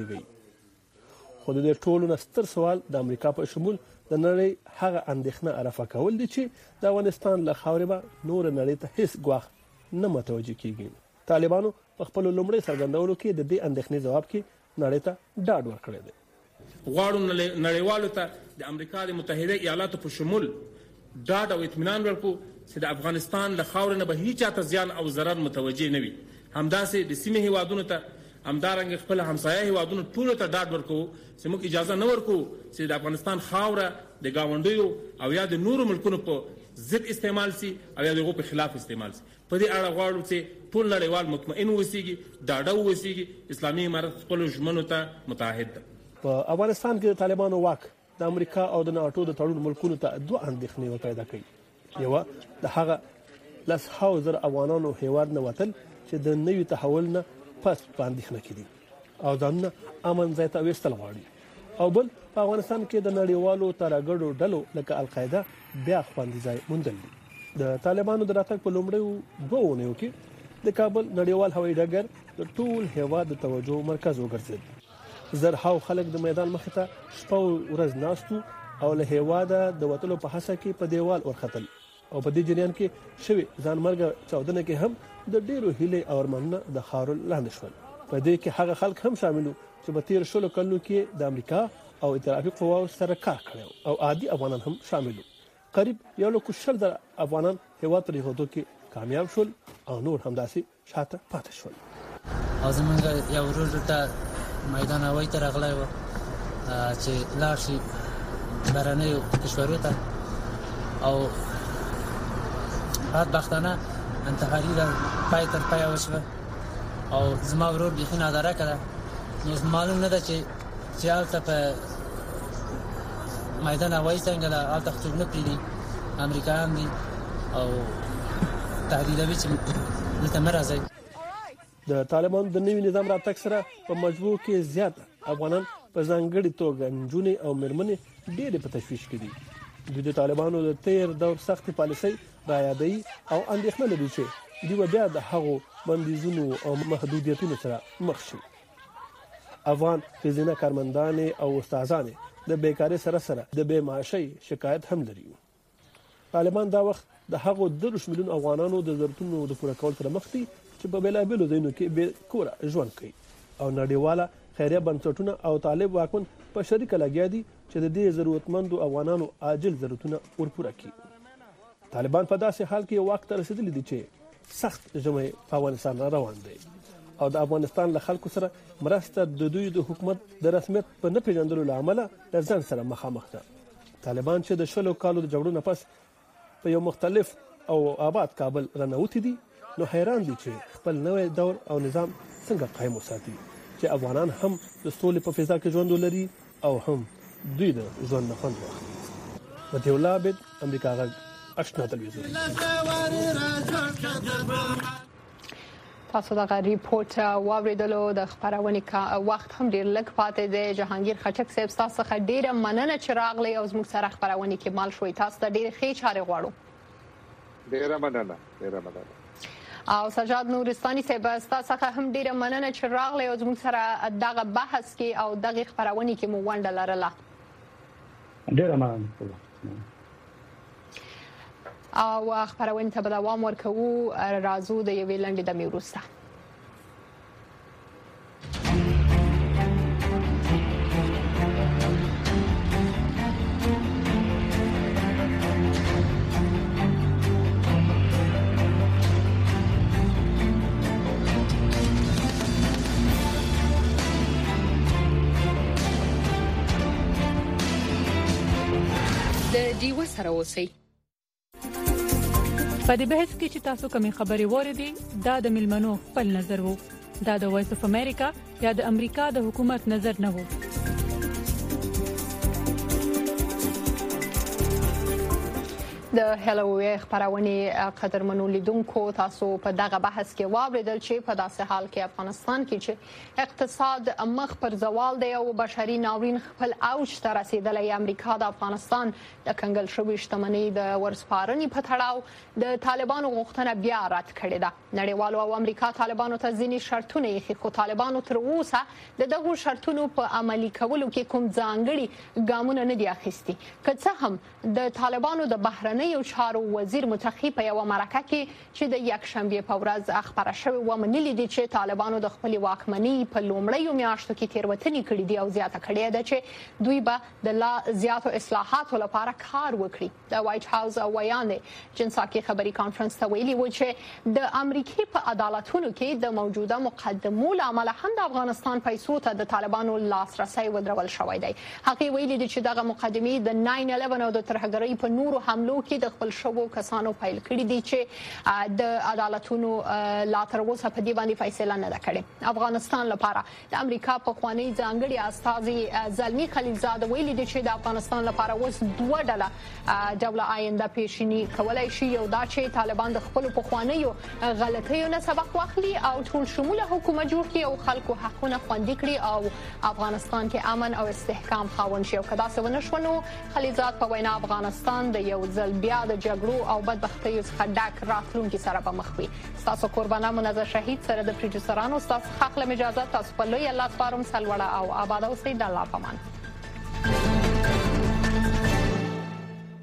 زیږوي خو د ټولو نستر سوال د امریکا په شمول د نړۍ هغه اندېښنه رافع کول دي چې د افغانستان له خاورې به نور نړۍ ته هیڅ ګواښ نه متوجه کیږي طالبانو په خپل لومړی څرګندولو کې د دې اندېښنې جواب کې نړۍ ته ډاډ ورکړی دی غواړو نړیوالو ته د امریکا د متحده ایالاتو په شمول ډاډ او اطمینان ورکړو چې د افغانستان له خاورې نه به هیڅ چاته زیان او ضرر متوجه نه وي همداسې د سیمې هیوادونو ته همدارنګه خپل همسایه هیوادونو ټولو ته ډاډ ورکړو چې موږ اجازه نه ورکړو چې د افغانستان خاوره د گاونډیو او یا د نورو ملکونو په ضد استعمال سي او یا دغه په خلاف استعمال سي په دې اړه غواړو چې ټول نړیوال مطمئن اوسيږي ډاډه اوسيږي اسلامي امارت خپل ژمنو ته متعهد ده په افغانستان کې د طالبانو واک د امریکا او د ناتو د تړون ملکونو ته دوه اندېښنې پیدا کړې. یو د هغه لاس هاوزر افغانانو هیواد نه وتل چې د نوي تحول نه پس په اندېښنه کې دي او ځانونه امن ځای ته وستل غواړي، او بل په افغانستان کې د نړیوالو ترهګرو ډلو لکه القاعده بیا خوندي ځای موندل دي. د طالبانو د راتګ په لومړیو 2 اونیو کې د کابل نړیوال هوایي ډګر د ټول هیواد د توجه مرکز وګرځید. زرهاو خلک د میدان مخې ته شپه ورځ ناستو او له هیواده د وټلو په هڅه کې په دیوال ورختل، او په دې جریان کې شوی ځان مرګ چاودنه کې هم د ډیرو هیله او ارمانونه د خارل لاندې شول. په دې کې هغه خلک هم شامل وو چې په تیر شلو کلونو کې د امریکا او ائتلافي قواو سره کار کړی او عادي افغانان هم شامل وو. قریب 1.7 افغانان هیواد پر هوتو کې کامیاب شول او نور همداسې شاته پاتې شول. او زمونږ یو ورور ته میدان هوایي ته راغلی و چې لاړ شي بهرنیو کشورو ته، او بدبختانه انتحاري ده پای تر پای وشوه او زما ورور بیخي ناداره کړه. نو معلوم نه ده چې هلته په میدان هوایي څنګه ده، هلته خو څوک نه پرېږدي، امریکایان دي او تهدیدوي چې دلته مه راځئ. د طالبانو د نوي نظام راتګ سره په مجبور کې زیات افغانان په ځانګړي توګه نجونې او مېرمنې ډېرې په تشویش کې دي. دوی د طالبانو د تیر دور سختې پالیسۍ رایادوي او اندېښنه لري چې دوی بیا د هغو بندیزونو او محدودیتونو سره مخ شي. افغان ښځینه کارمندانې او استادانې د بیکارۍ سره سره د بې معاشۍ شکایت هم لري. طالبان دا وخت د هغو 10 میلیون افغانانو د ضرورتونو د پوره کولو سره مخ دي چې په بېلابېلو ځایونو کې بې کوره ژوند کوي، او نړیواله خیریه بنسټونه او طالب واکمن په شریکه لګیا دي چې د دې ضرورتمندو افغانانو عاجل ضرورتونه ورپوره کړي. طالبان په داسې حال کې یو وخت رسیدلی دي چې سخت ژمی په افغانستان روان دی او د افغانستان له خلکو سره مرسته د دوی د حکومت د رسمیت په نه پیژندلو له امله له ځان سره مخامخ ده. طالبان چې د 20 کالو د جګړو نه پس په یو مختلف او آباد کابل رانوتي دي، نو حیران دي چې خپل نوی دور او نظام څنګه قائم وساتي چې افغانان هم د سولې په فضا کې ژوند ولري او هم دوی د ژوند نه خوند واخلي. متي الله عابد، امریکا غږ، آشنا تلویزیون. تاسو دغه ریپورت واوریدلو. د خبرونې وخت هم ډیر لږ پاتې دی. جهانگیر خټک صاحب تاسو څخه ډیره مننه چې راغلی او زموږ سره خبرونه کې مال شوي. تاسو ته ډیره ښه چارې غواړو. ډیره مننه. او سجاد نورستاني صاحب تاسو څخه هم ډیره مننه چې راغلی او زموږ سره دغه بحث کې او دغه خبرونه کې مو ونډه لرله. ډیره مننه. او خبرونه ته دوام ورکوو. راځو د یوې لنډې دمې وروسته. د ډیو سره اوسئ. په دې بحث کې چې تاسو کومې خبرې وریدي دا د ملمنو خپل نظر وو. دا د وایس اف امریکا یا د امریکا د حکومت نظر نه وو. د هلووی خبرونه قدرمنو لیدونکو تاسو په دغه بحث کې واوریدل چې په داسې حال کې افغانستان کې چې اقتصاد مخ پر زوال دی او بشري ناورین خپل اوج ته رسیدلی، امریکا د افغانستان د کنګل شوی شتمنۍ د ورسپارنې په تړاو د طالبانو غوښتنه بیا رد کړې ده. نړیوالو او امریکا طالبانو ته ځینې شرطونه یې خو طالبانو تر اوسه دغه شرطونو په عملي کولو کې کوم ځانګړي ګامونه نه دي اخیستي. که څه هم د طالبانو د بهرنۍ یو چارو وزیر متخی په یو مرکه کې چې د یکشنبه په ورځ خبره شوې و منلي دي چې طالبانو د خپل واکمنۍ په لومړیو میاشتو کې تیروتنې کړې دي او زیاته کړې ده چې دوی به د لا زیاتو اصلاحاتو لپاره کار وکړي. د وایټ هاوس ویان جنساکي خبري کانفرنس ته ویلي و چې د امریکای په عدالتونو کې د موجوده مقدمو لامل هم د افغانستان پیسو ته د طالبانو لاسرسي ودرول شوی دی. هغه ویلي دي چې دغه مقدمې د 9/11 او د ترهګرۍ په نورو حملو کې کې د خپل شوو کسانو فایل کړی دي چې د عدالتونو لا تر اوسه په دې باندې فیصله نه کړې. افغانستان لپاره د امریکا په خوانی ځانګړي استاذ زلمی خلیلزاد ویلي دي چې د افغانستان لپاره اوس دوه ډوله آینده پیشنی کولای شي. یو دا چې طالبان د خپل په خوانیو غلطیو نه سبق واخلي او ټول شموله حکومت جوړ کړي او خلکو حقونه خوندي کړي او افغانستان کې امن او استحکام خاوند شي. او کدا څه ونه شو نو خلیلزاد په وینا افغانستان د یو ځل بیا د جګړو او بدبختیو څخه ډک راتلونکي سره به مخ وي. تاسو قربانه منظر شهید سره د پروډوسرانو تاسو خپل اجازه تاسو په لوی الله سپارم سلوړه او آباد اوسئ. د الله پامان.